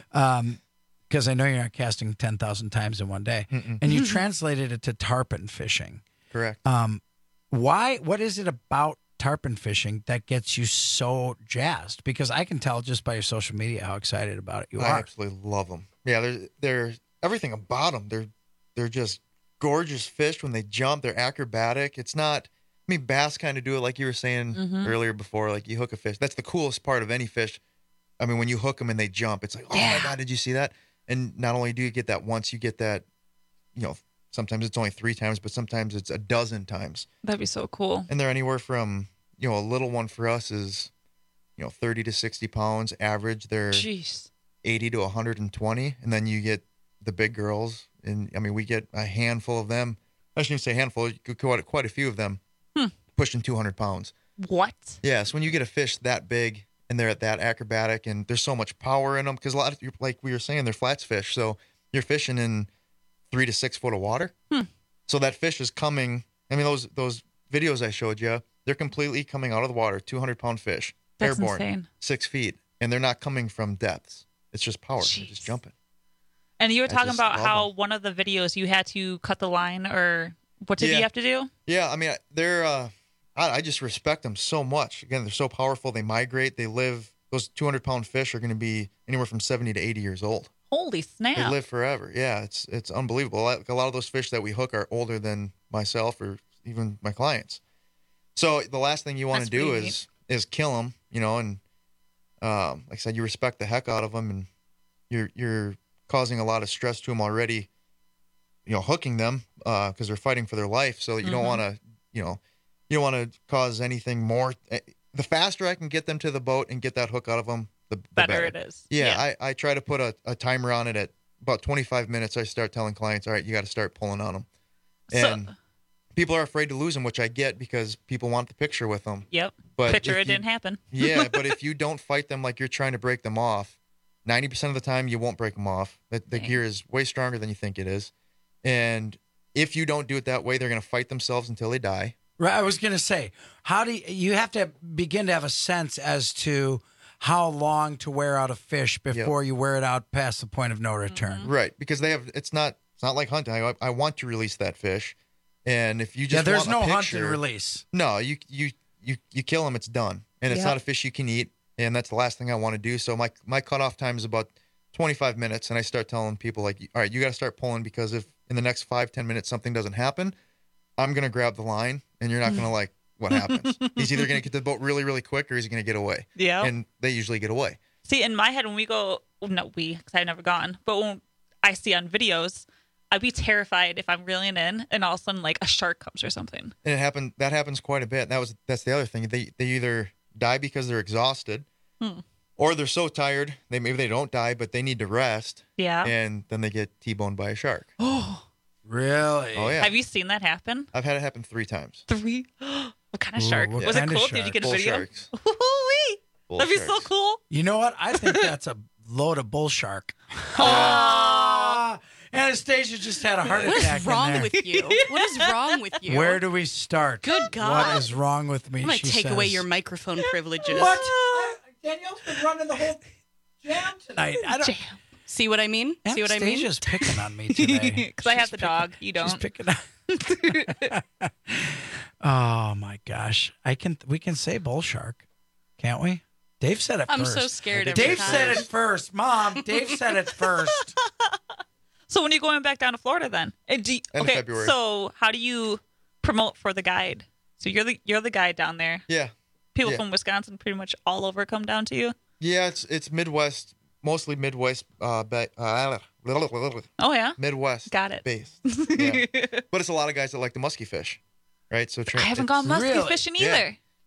Um. Because I know you're not casting ten thousand times in one day. Mm-mm. And you translated it to tarpon fishing. Correct. Um, why? What is it about tarpon fishing that gets you so jazzed? Because I can tell just by your social media how excited about it you I are. absolutely love them. Yeah, they're, they're everything about them. They're, they're just gorgeous fish when they jump. They're acrobatic. It's not, I mean, bass kind of do it like you were saying Mm-hmm. earlier before, like you hook a fish. That's the coolest part of any fish. I mean, when you hook them and they jump, it's like, oh Yeah. my God, did you see that? And not only do you get that once, you get that, you know, sometimes it's only three times, but sometimes it's a dozen times. That'd be so cool. And they're anywhere from, you know, a little one for us is, you know, thirty to sixty pounds average. They're Jeez. eighty to one hundred twenty. And then you get the big girls. And I mean, we get a handful of them. I shouldn't even say handful, quite, quite a few of them Hmm. pushing two hundred pounds. What? Yeah. So when you get a fish that big, and they're at that acrobatic, and there's so much power in them because a lot of, like we were saying, they're flats fish. So you're fishing in three to six foot of water. Hmm. So that fish is coming. I mean, those those videos I showed you, they're completely coming out of the water. two hundred pound fish, That's airborne, insane. six feet, and they're not coming from depths. It's just power. They're just jumping. And you were I talking just about love how them. one of the videos you had to cut the line, or what did Yeah. you have to do? Yeah, I mean, they're. Uh, I, I just respect them so much. Again, they're so powerful. They migrate. They live. Those two hundred pound fish are going to be anywhere from seventy to eighty years old. Holy snap! They live forever. Yeah, it's it's unbelievable. Like a lot of those fish that we hook are older than myself or even my clients. So the last thing you want to That's do pretty is is kill them, you know. And um, like I said, you respect the heck out of them, and you're you're causing a lot of stress to them already. You know, hooking them because they're fighting for their life. So you Mm-hmm. don't want to, you know, you don't want to cause anything more. The faster I can get them to the boat and get that hook out of them, the, the Better better it is. Yeah, Yeah. I, I try to put a, a timer on it at about twenty-five minutes. I start telling clients, all right, you got to start pulling on them. So- And people are afraid to lose them, which I get because people want the picture with them. Yep. But Picture if it you- didn't happen. Yeah, but if you don't fight them like you're trying to break them off, ninety percent of the time you won't break them off. The, the gear is way stronger than you think it is. And if you don't do it that way, they're going to fight themselves until they die. Right. I was going to say, how do you, you have to begin to have a sense as to how long to wear out a fish before you wear it out past the point of no return. Right, because they have. It's not. It's not like hunting. I, I want to release that fish, and if you just Yeah, there's want a no hunt picture, and release. No, you you you you kill them. It's done, and it's Yep. not a fish you can eat. And that's the last thing I want to do. So my my cutoff time is about twenty-five minutes, and I start telling people like, all right, you got to start pulling because if in the next five ten minutes something doesn't happen, I'm gonna grab the line, and you're not gonna like what happens. He's either gonna get to the boat really really quick, or he's gonna get away. Yeah. and they usually get away. See, in my head, when we go, well, no, we, because I've never gone, but when I see on videos, I'd be terrified if I'm reeling in and all of a sudden, like, a shark comes or something. And it happened. That happens quite a bit. That was that's the other thing. They they either die because they're exhausted, Hmm. or they're so tired they maybe they don't die, but they need to rest. Yeah. And then they get T-boned by a shark. Oh, really? Oh yeah. Have you seen that happen? I've had it happen three times. Three? What kind of Ooh, shark? what Was it kind of cool? Did you shark? get a Bull video? sharks. Woo-wee. Bull That'd be so sharks. cool. You know what? I think that's a load of bull shark. Ah, Anastasia just had a heart What attack. is wrong in there. with you? What is wrong with you? Where do we start? Good God. What is wrong with me? I'm going she to take away says. your microphone privileges. What? I, Danielle's been running the whole jam tonight. I don't. Jam. See what I mean? See what I mean? Anastasia's picking on me today. Because I have the dog. You don't. She's picking on. Oh my gosh! I can. We can say bull shark, can't we? Dave said it I'm first. so scared every Dave time. said it first. Mom, Dave said it first. So when are you going back down to Florida then? Uh, do you- End of okay, February. so how do you promote for the guide? So you're the you're the guide down there. Yeah. People Yeah. from Wisconsin pretty much all over come down to you. Yeah, it's it's Midwest, mostly Midwest. Uh, ba- uh Oh yeah, Midwest. got it. Based. Yeah. But it's a lot of guys that like the musky fish, right? So tra- I haven't it's- gone musky Really? fishing Yeah. either.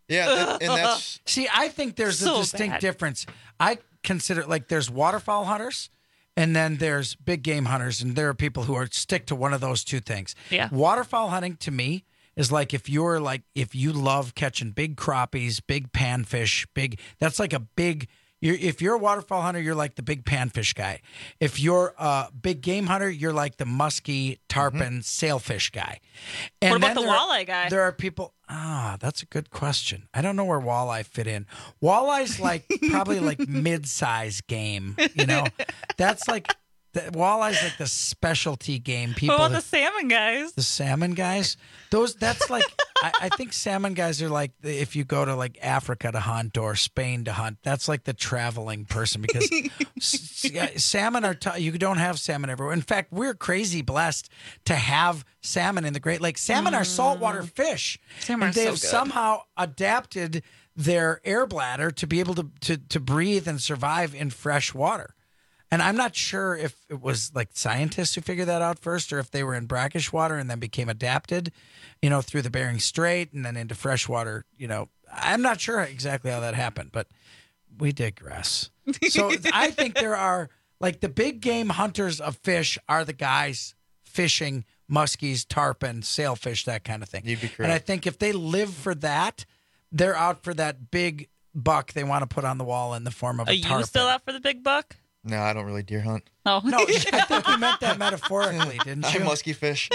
Yeah, and, and that's see. I think there's So a distinct bad. difference. I consider like there's waterfowl hunters, and then there's big game hunters, and there are people who are stick to one of those two things. Yeah. Waterfowl hunting to me is like if you're like if you love catching big crappies, big panfish, big. That's like a big. You're, if you're a waterfowl hunter, you're like the big panfish guy. If you're a big game hunter, you're like the muskie, tarpon, sailfish guy. And What about then the there are- walleye guy? There are people. Ah, that's a good question. I don't know where walleye fit in. Walleye's like probably like mid-size game. You know, that's like the, walleye's like the specialty game. People. What about that- the salmon guys? the salmon guys, those that's like I, I think salmon guys are like the- if you go to like Africa to hunt or Spain to hunt, that's like the traveling person because s- s- salmon are t- you don't have salmon everywhere. In fact, we're crazy blessed to have salmon in the Great Lakes. Salmon are saltwater fish, Salmon and are they so have good. somehow adapted their air bladder to be able to, to to breathe and survive in fresh water. And I'm not sure if it was like scientists who figured that out first or if they were in brackish water and then became adapted, you know, through the Bering Strait and then into freshwater. You know, I'm not sure exactly how that happened, but we digress. So I think there are like the big game hunters of fish are the guys fishing muskies, tarpon, sailfish, that kind of thing. You'd be correct. And I think if they live for that, they're out for that big buck they want to put on the wall in the form of Are a you tarpon. still out for the big buck? no, I don't really deer hunt. Oh, No, I think you meant that metaphorically, didn't I you? musky fish.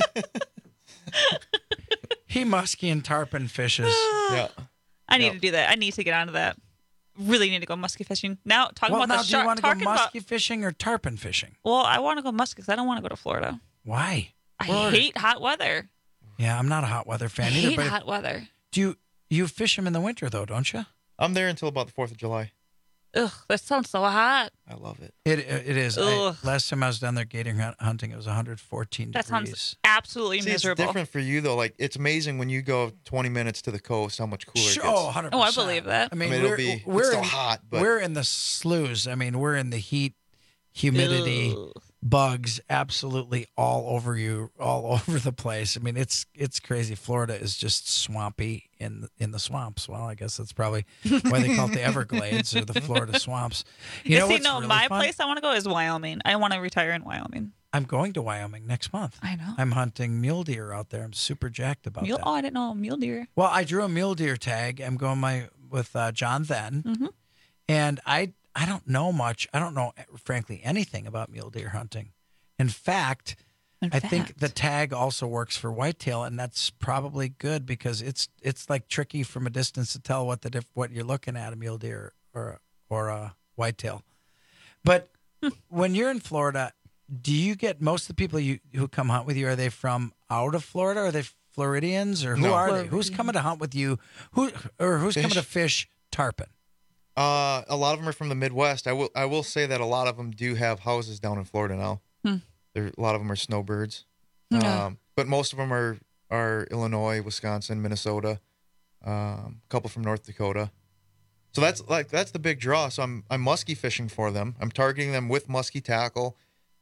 He musky and tarpon fishes. yeah. I need No. to do that. I need to get onto that. Really need to go musky fishing. Now, talking Well, about now, the do you shark. want to go talking musky about, fishing or tarpon fishing? well, I want to go musky because I don't want to go to Florida. Why? I Florida. hate hot weather. Yeah, I'm not a hot weather I fan either. hate But if- hot weather. do you you fish them in the winter though? Don't you? I'm there until about the fourth of July. Ugh, that sounds so hot. I love it. It it is. I, Ugh. last time I was down there gator hunt- hunting, it was one hundred fourteen That degrees. sounds absolutely See, it's miserable. different for you though. Like it's amazing when you go twenty minutes to the coast, how much cooler Sure, it gets. oh, one hundred Oh, I percent. believe that. I mean, I mean, it'll we're, be- it's we're still in, hot, but- we're in the sloughs. I mean, we're in the heat, humidity, Ugh. bugs absolutely all over you, all over the place. I mean, it's it's crazy. Florida is just swampy in in the swamps. Well, I guess that's probably why they call it the Everglades or the Florida swamps. You know see, what's no, really my fun? place I want to go is Wyoming. I want to retire in Wyoming. I'm going to Wyoming next month. I know. I'm hunting mule deer out there. I'm super jacked about Mule, that. oh, I didn't know mule deer. Well, I drew a mule deer tag. I'm going my with uh, John Then, Mm-hmm. and I I don't know much. I don't know, frankly, anything about mule deer hunting. In fact, In I think fact. the tag also works for whitetail, and that's probably good because it's it's like tricky from a distance to tell what the diff, what you're looking at, a mule deer or or a whitetail. But when you're in Florida, do you get most of the people you who come hunt with you? Are they from out of Florida? Are they Floridians or who No. are they? Who's coming to hunt with you? Who or who's coming Fish. to fish tarpon? Uh, a lot of them are from the Midwest. I will I will say that a lot of them do have houses down in Florida now. Hmm. There, a lot of them are snowbirds, Yeah. um, but most of them are are Illinois, Wisconsin, Minnesota, um, a couple from North Dakota. So that's like that's the big draw. So I'm I'm musky fishing for them. I'm targeting them with musky tackle.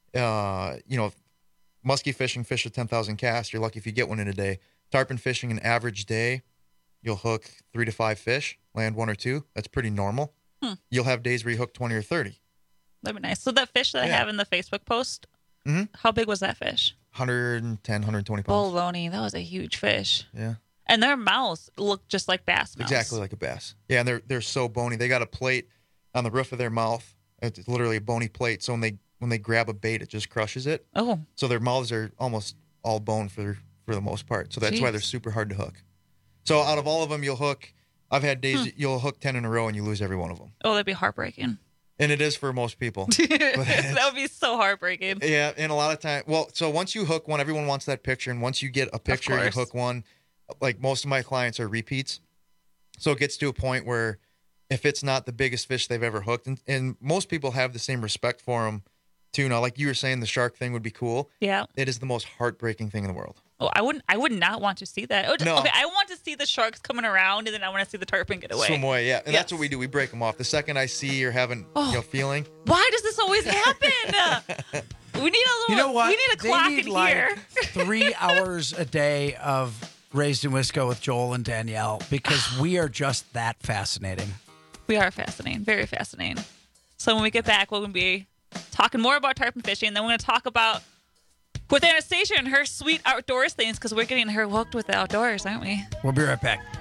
Uh, you know, musky fishing, fish at ten thousand casts. You're lucky if you get one in a day. Tarpon fishing, an average day, you'll hook three to five fish, land one or two. That's pretty normal. Hmm. You'll have days where you hook twenty or thirty. That'd be nice. So that fish that I Yeah. have in the Facebook post, Mm-hmm. how big was that fish? one hundred ten, one hundred twenty pounds. Baloney. That was a huge fish. Yeah. And their mouths look just like bass mouths. Exactly like a bass. Yeah, and they're they're so bony. They got a plate on the roof of their mouth. It's literally a bony plate. So when they when they grab a bait, it just crushes it. Oh. So their mouths are almost all bone for for the most part. So that's why Jeez. they're super hard to hook. So out of all of them, you'll hook. I've had days Hmm. that you'll hook ten in a row and you lose every one of them. Oh, that'd be heartbreaking. And it is for most people. That would be so heartbreaking. Yeah, and a lot of time. Well, so once you hook one, everyone wants that picture, and once you get a picture, you course. hook one. Like most of my clients are repeats, so it gets to a point where if it's not the biggest fish they've ever hooked, and, and most people have the same respect for them too. Now, like you were saying, the shark thing would be cool. Yeah. It is the most heartbreaking thing in the world. Oh, I wouldn't. I would not want to see that. Oh, No. Okay, I want to see the sharks coming around, and then I want to see the tarpon get away. Swim away, yeah, and Yes. that's what we do. We break them off. The second I see you're having Oh. you know feeling, Why does this always happen? we need a little. You know what? We need a They clock need in like here. three hours a day of Raised in Wisco with Joel and Danielle because we are just that fascinating. We are fascinating, very fascinating. So when we get back, we're going to be talking more about tarpon fishing, and then we're going to talk about with Anastasia and her sweet outdoors things because we're getting her hooked with the outdoors, aren't we? We'll be right back.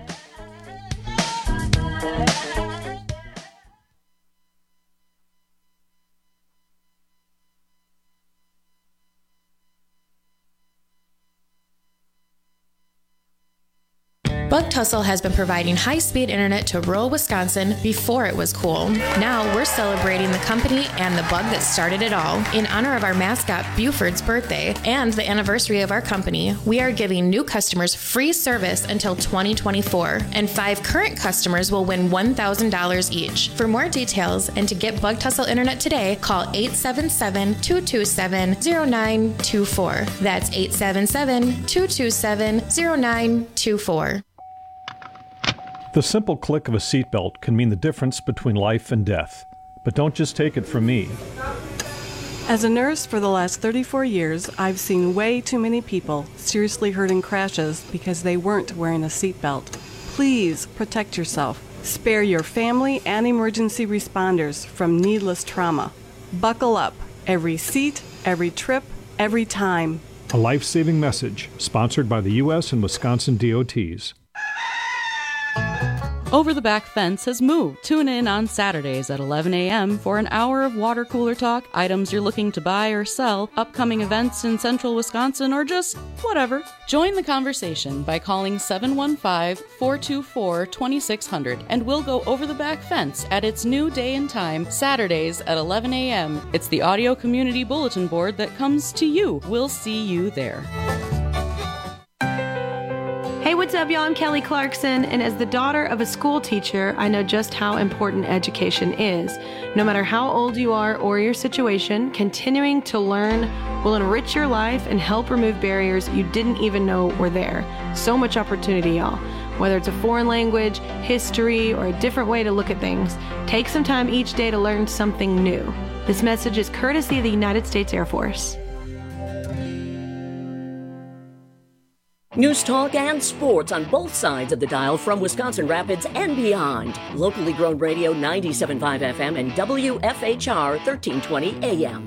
Bug Tussle has been providing high-speed internet to rural Wisconsin before it was cool. Now we're celebrating the company and the bug that started it all. In honor of our mascot Buford's birthday and the anniversary of our company, we are giving new customers free service until twenty twenty-four, and five current customers will win one thousand dollars each. For more details and to get Bug Tussle internet today, call eight seven seven, two two seven, zero nine two four. That's eight seven seven, two two seven, zero nine two four. The simple click of a seatbelt can mean the difference between life and death. But don't just take it from me. As a nurse for the last thirty-four years, I've seen way too many people seriously hurt in crashes because they weren't wearing a seatbelt. Please protect yourself. Spare your family and emergency responders from needless trauma. Buckle up. Every seat, every trip, every time. A life-saving message sponsored by the U S and Wisconsin D O Ts. Over the Back Fence has moved. Tune in on Saturdays at eleven a.m. for an hour of water cooler talk, items you're looking to buy or sell, upcoming events in central Wisconsin, or just whatever. Join the conversation by calling seven one five, four two four, two six zero zero and we'll go over the back fence at its new day and time, Saturdays at eleven a.m. It's the audio community bulletin board that comes to you. We'll see you there. Hey, what's up, y'all? I'm Kelly Clarkson, and as the daughter of a school teacher, I know just how important education is. No matter how old you are or your situation, continuing to learn will enrich your life and help remove barriers you didn't even know were there. So much opportunity, y'all. Whether it's a foreign language, history, or a different way to look at things, take some time each day to learn something new. This message is courtesy of the United States Air Force. News talk and sports on both sides of the dial from Wisconsin Rapids and beyond. Locally grown radio ninety-seven point five F M and W F H R thirteen twenty A M.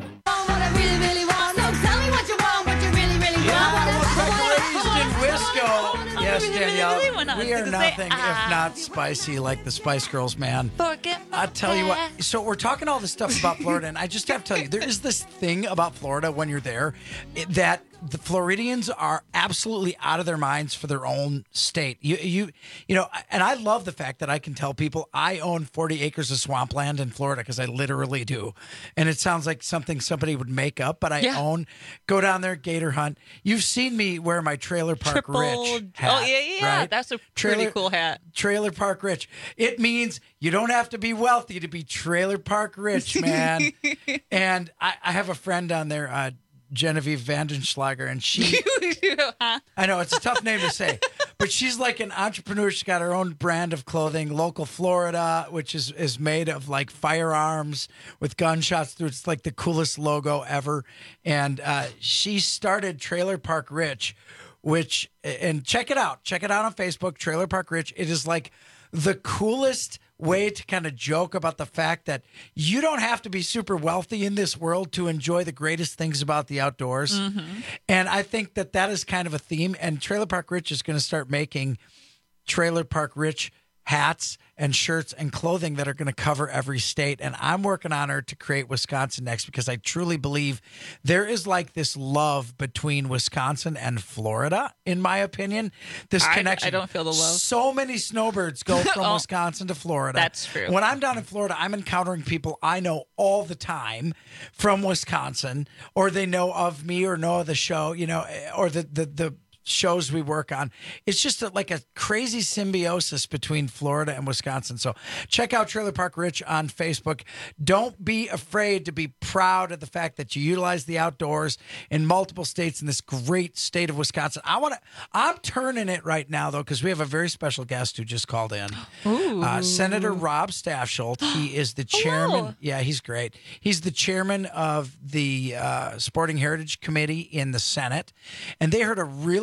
Yes, Danielle, we are nothing if not spicy like the Spice Girls, man. I tell you what, so we're talking all this stuff about Florida, and I just have to tell you, there is this thing about Florida when you're there that the Floridians are absolutely out of their minds for their own state. You, you, you know, and I love the fact that I can tell people I own forty acres of swampland in Florida because I literally do. And it sounds like something somebody would make up, but I yeah. own. Go down there, gator hunt. You've seen me wear my Trailer Park Triple, Rich hat. Oh yeah, yeah, right? That's a trailer, pretty cool hat. Trailer Park Rich. It means you don't have to be wealthy to be Trailer Park Rich, man. And I, I have a friend down there. Uh, Genevieve Vandenschlager, and she huh? I know it's a tough name to say, but she's like an entrepreneur. She's got her own brand of clothing, Local Florida, which is is made of like firearms with gunshots through. It's like the coolest logo ever. And uh, she started Trailer Park Rich, which, and check it out. Check it out on Facebook, Trailer Park Rich. It is like the coolest way to kind of joke about the fact that you don't have to be super wealthy in this world to enjoy the greatest things about the outdoors. Mm-hmm. And I think that that is kind of a theme. And Trailer Park Rich is going to start making Trailer Park Rich hats and shirts and clothing that are going to cover every state. And I'm working on her to create Wisconsin next because I truly believe there is like this love between Wisconsin and Florida, in my opinion. This I, connection. I don't feel the love. So many snowbirds go from oh, Wisconsin to Florida. That's true. When I'm down in Florida, I'm encountering people I know all the time from Wisconsin, or they know of me or know of the show, you know, or the the the shows we work on. It's just a, like a crazy symbiosis between Florida and Wisconsin. So check out Trailer Park Rich on Facebook. Don't be afraid to be proud of the fact that you utilize the outdoors in multiple states in this great state of Wisconsin. I want to, I'm turning it right now though, because we have a very special guest who just called in. Uh, Senator Rob Staffschulte. He is the chairman. Hello. Yeah, he's great. He's the chairman of the uh, Sporting Heritage Committee in the Senate. And they heard a really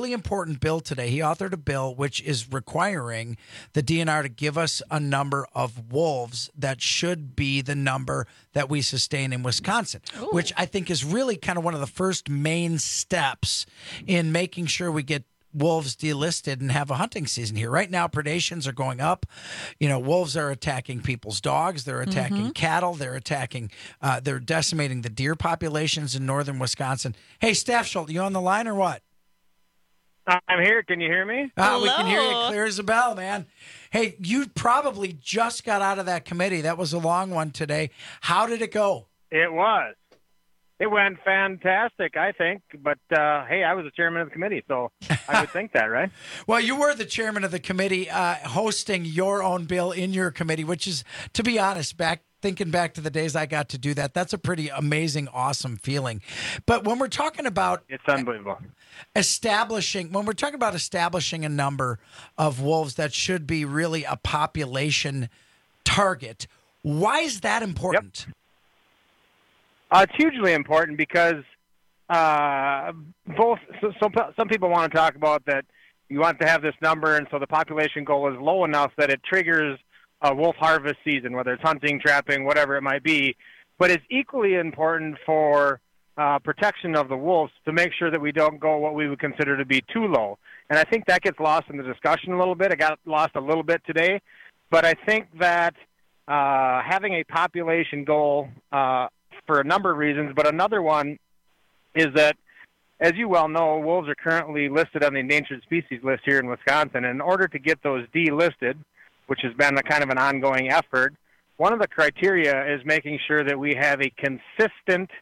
really important bill today. He authored a bill which is requiring the D N R to give us a number of wolves that should be the number that we sustain in Wisconsin, Ooh. which I think is really kind of one of the first main steps in making sure we get wolves delisted and have a hunting season here. Right now, predations are going up. You know, wolves are attacking people's dogs. They're attacking mm-hmm. cattle. They're attacking, uh, they're decimating the deer populations in northern Wisconsin. Hey, Staff Schultz, you on the line or what? I'm here. Can you hear me? Ah, we can hear you clear as a bell, man. Hey, you probably just got out of that committee. That was a long one today. How did it go? It was. It went fantastic, I think. But, uh, hey, I was the chairman of the committee, so I would think that, right? Well, you were the chairman of the committee uh, hosting your own bill in your committee, which is, to be honest, back thinking back to the days I got to do that, that's a pretty amazing, awesome feeling. But when we're talking about... It's unbelievable. Establishing, when we're talking about establishing a number of wolves that should be really a population target, why is that important? Yep. Uh, it's hugely important because uh, both. So, so some people want to talk about that you want to have this number, and so the population goal is low enough that it triggers a wolf harvest season, whether it's hunting, trapping, whatever it might be. But it's equally important for uh, protection of the wolves to make sure that we don't go what we would consider to be too low. And I think that gets lost in the discussion a little bit. It got lost a little bit today, but I think that uh, having a population goal. Uh, for a number of reasons, but another one is that, as you well know, wolves are currently listed on the endangered species list here in Wisconsin. And in order to get those delisted, which has been a kind of an ongoing effort, one of the criteria is making sure that we have a consistent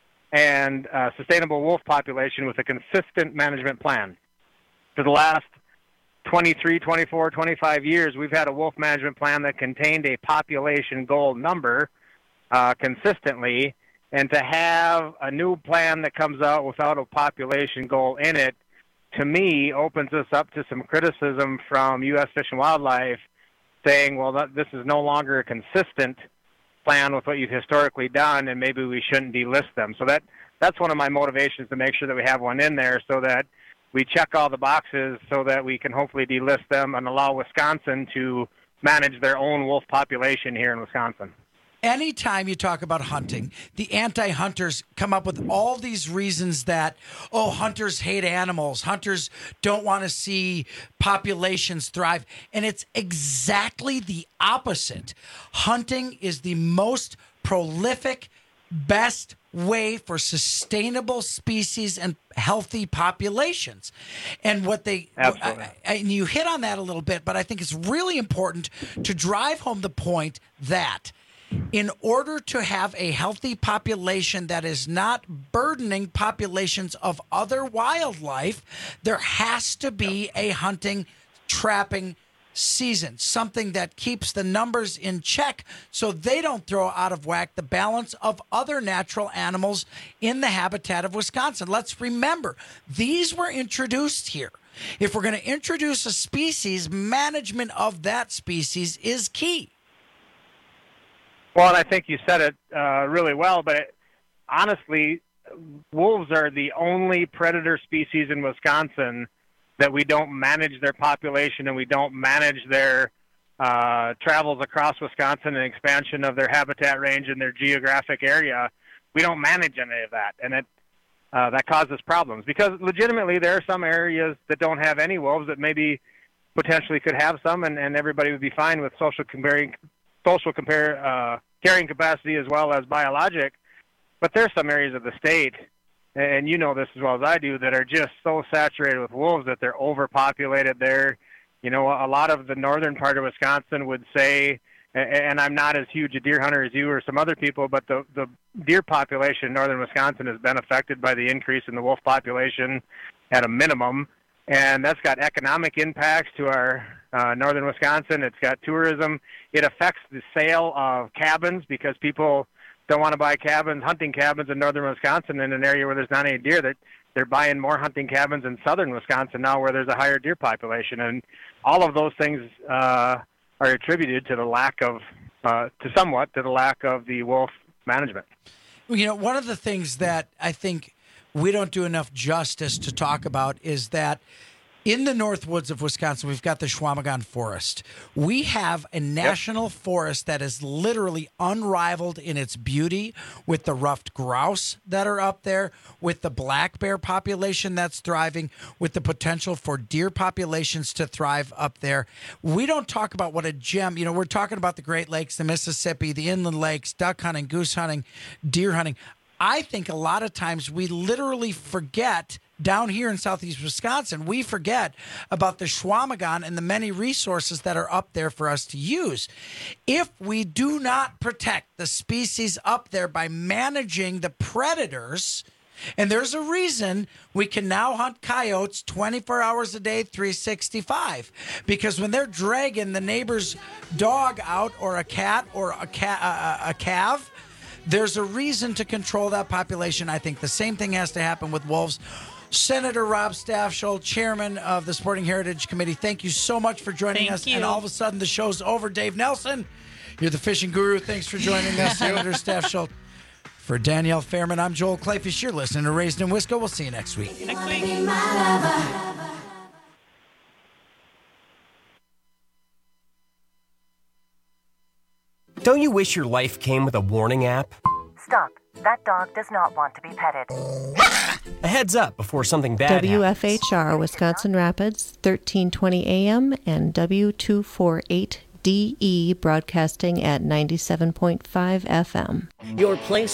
and uh, sustainable wolf population with a consistent management plan. For the last twenty-three, twenty-four, twenty-five years, we've had a wolf management plan that contained a population goal number Uh, consistently, and to have a new plan that comes out without a population goal in it, to me, opens us up to some criticism from U S Fish and Wildlife saying, well, that, this is no longer a consistent plan with what you've historically done, and maybe we shouldn't delist them. So that that's one of my motivations, to make sure that we have one in there so that we check all the boxes so that we can hopefully delist them and allow Wisconsin to manage their own wolf population here in Wisconsin. Anytime you talk about hunting, the anti-hunters come up with all these reasons that, oh, hunters hate animals. Hunters don't want to see populations thrive. And it's exactly the opposite. Hunting is the most prolific, best way for sustainable species and healthy populations. And what they, I, and you hit on that a little bit, but I think it's really important to drive home the point that in order to have a healthy population that is not burdening populations of other wildlife, there has to be a hunting, trapping season, something that keeps the numbers in check so they don't throw out of whack the balance of other natural animals in the habitat of Wisconsin. Let's remember, these were introduced here. If we're going to introduce a species, management of that species is key. Well, and I think you said it uh, really well, but it, honestly, wolves are the only predator species in Wisconsin that we don't manage their population and we don't manage their uh, travels across Wisconsin and expansion of their habitat range and their geographic area. We don't manage any of that, and it uh, that causes problems because legitimately there are some areas that don't have any wolves that maybe potentially could have some, and, and everybody would be fine with social comparing, social compare. Uh, carrying capacity as well as biologic, but there's some areas of the state, and you know this as well as I do, that are just so saturated with wolves that they're overpopulated there. You know, a lot of the northern part of Wisconsin would say, and I'm not as huge a deer hunter as you or some other people, but the, the deer population in northern Wisconsin has been affected by the increase in the wolf population at a minimum, and that's got economic impacts to our uh, northern Wisconsin. It's got tourism. It affects the sale of cabins because people don't want to buy cabins, hunting cabins in northern Wisconsin in an area where there's not any deer. That they're buying more hunting cabins in southern Wisconsin now where there's a higher deer population. And all of those things uh, are attributed to the lack of, uh, to somewhat, to the lack of the wolf management. You know, one of the things that I think we don't do enough justice to talk about is that in the North Woods of Wisconsin, we've got the Chequamegon Forest. We have a national yep. forest that is literally unrivaled in its beauty, with the ruffed grouse that are up there, with the black bear population that's thriving, with the potential for deer populations to thrive up there. We don't talk about what a gem, you know, we're talking about the Great Lakes, the Mississippi, the inland lakes, duck hunting, goose hunting, deer hunting. I think a lot of times we literally forget down here in southeast Wisconsin, we forget about the Chequamegon and the many resources that are up there for us to use. If we do not protect the species up there by managing the predators, and there's a reason we can now hunt coyotes twenty-four hours a day, three sixty-five, because when they're dragging the neighbor's dog out, or a cat, or a, ca- a, a calf, there's a reason to control that population. I think the same thing has to happen with wolves. Senator Rob Staffschulte, chairman of the Sporting Heritage Committee, thank you so much for joining thank us. You. And all of a sudden, the show's over. Dave Nelson, you're the fishing guru. Thanks for joining us, Senator Staffschulte. For Danielle Fairman, I'm Joel Clayfish. You're listening to Raised in Wisco. We'll see you next week. Next week. Don't you wish your life came with a warning app? Stop. That dog does not want to be petted. A heads up before something bad W F H R, happens. Wisconsin Rapids, thirteen twenty A M and W two forty-eight D E broadcasting at ninety-seven point five F M. Your place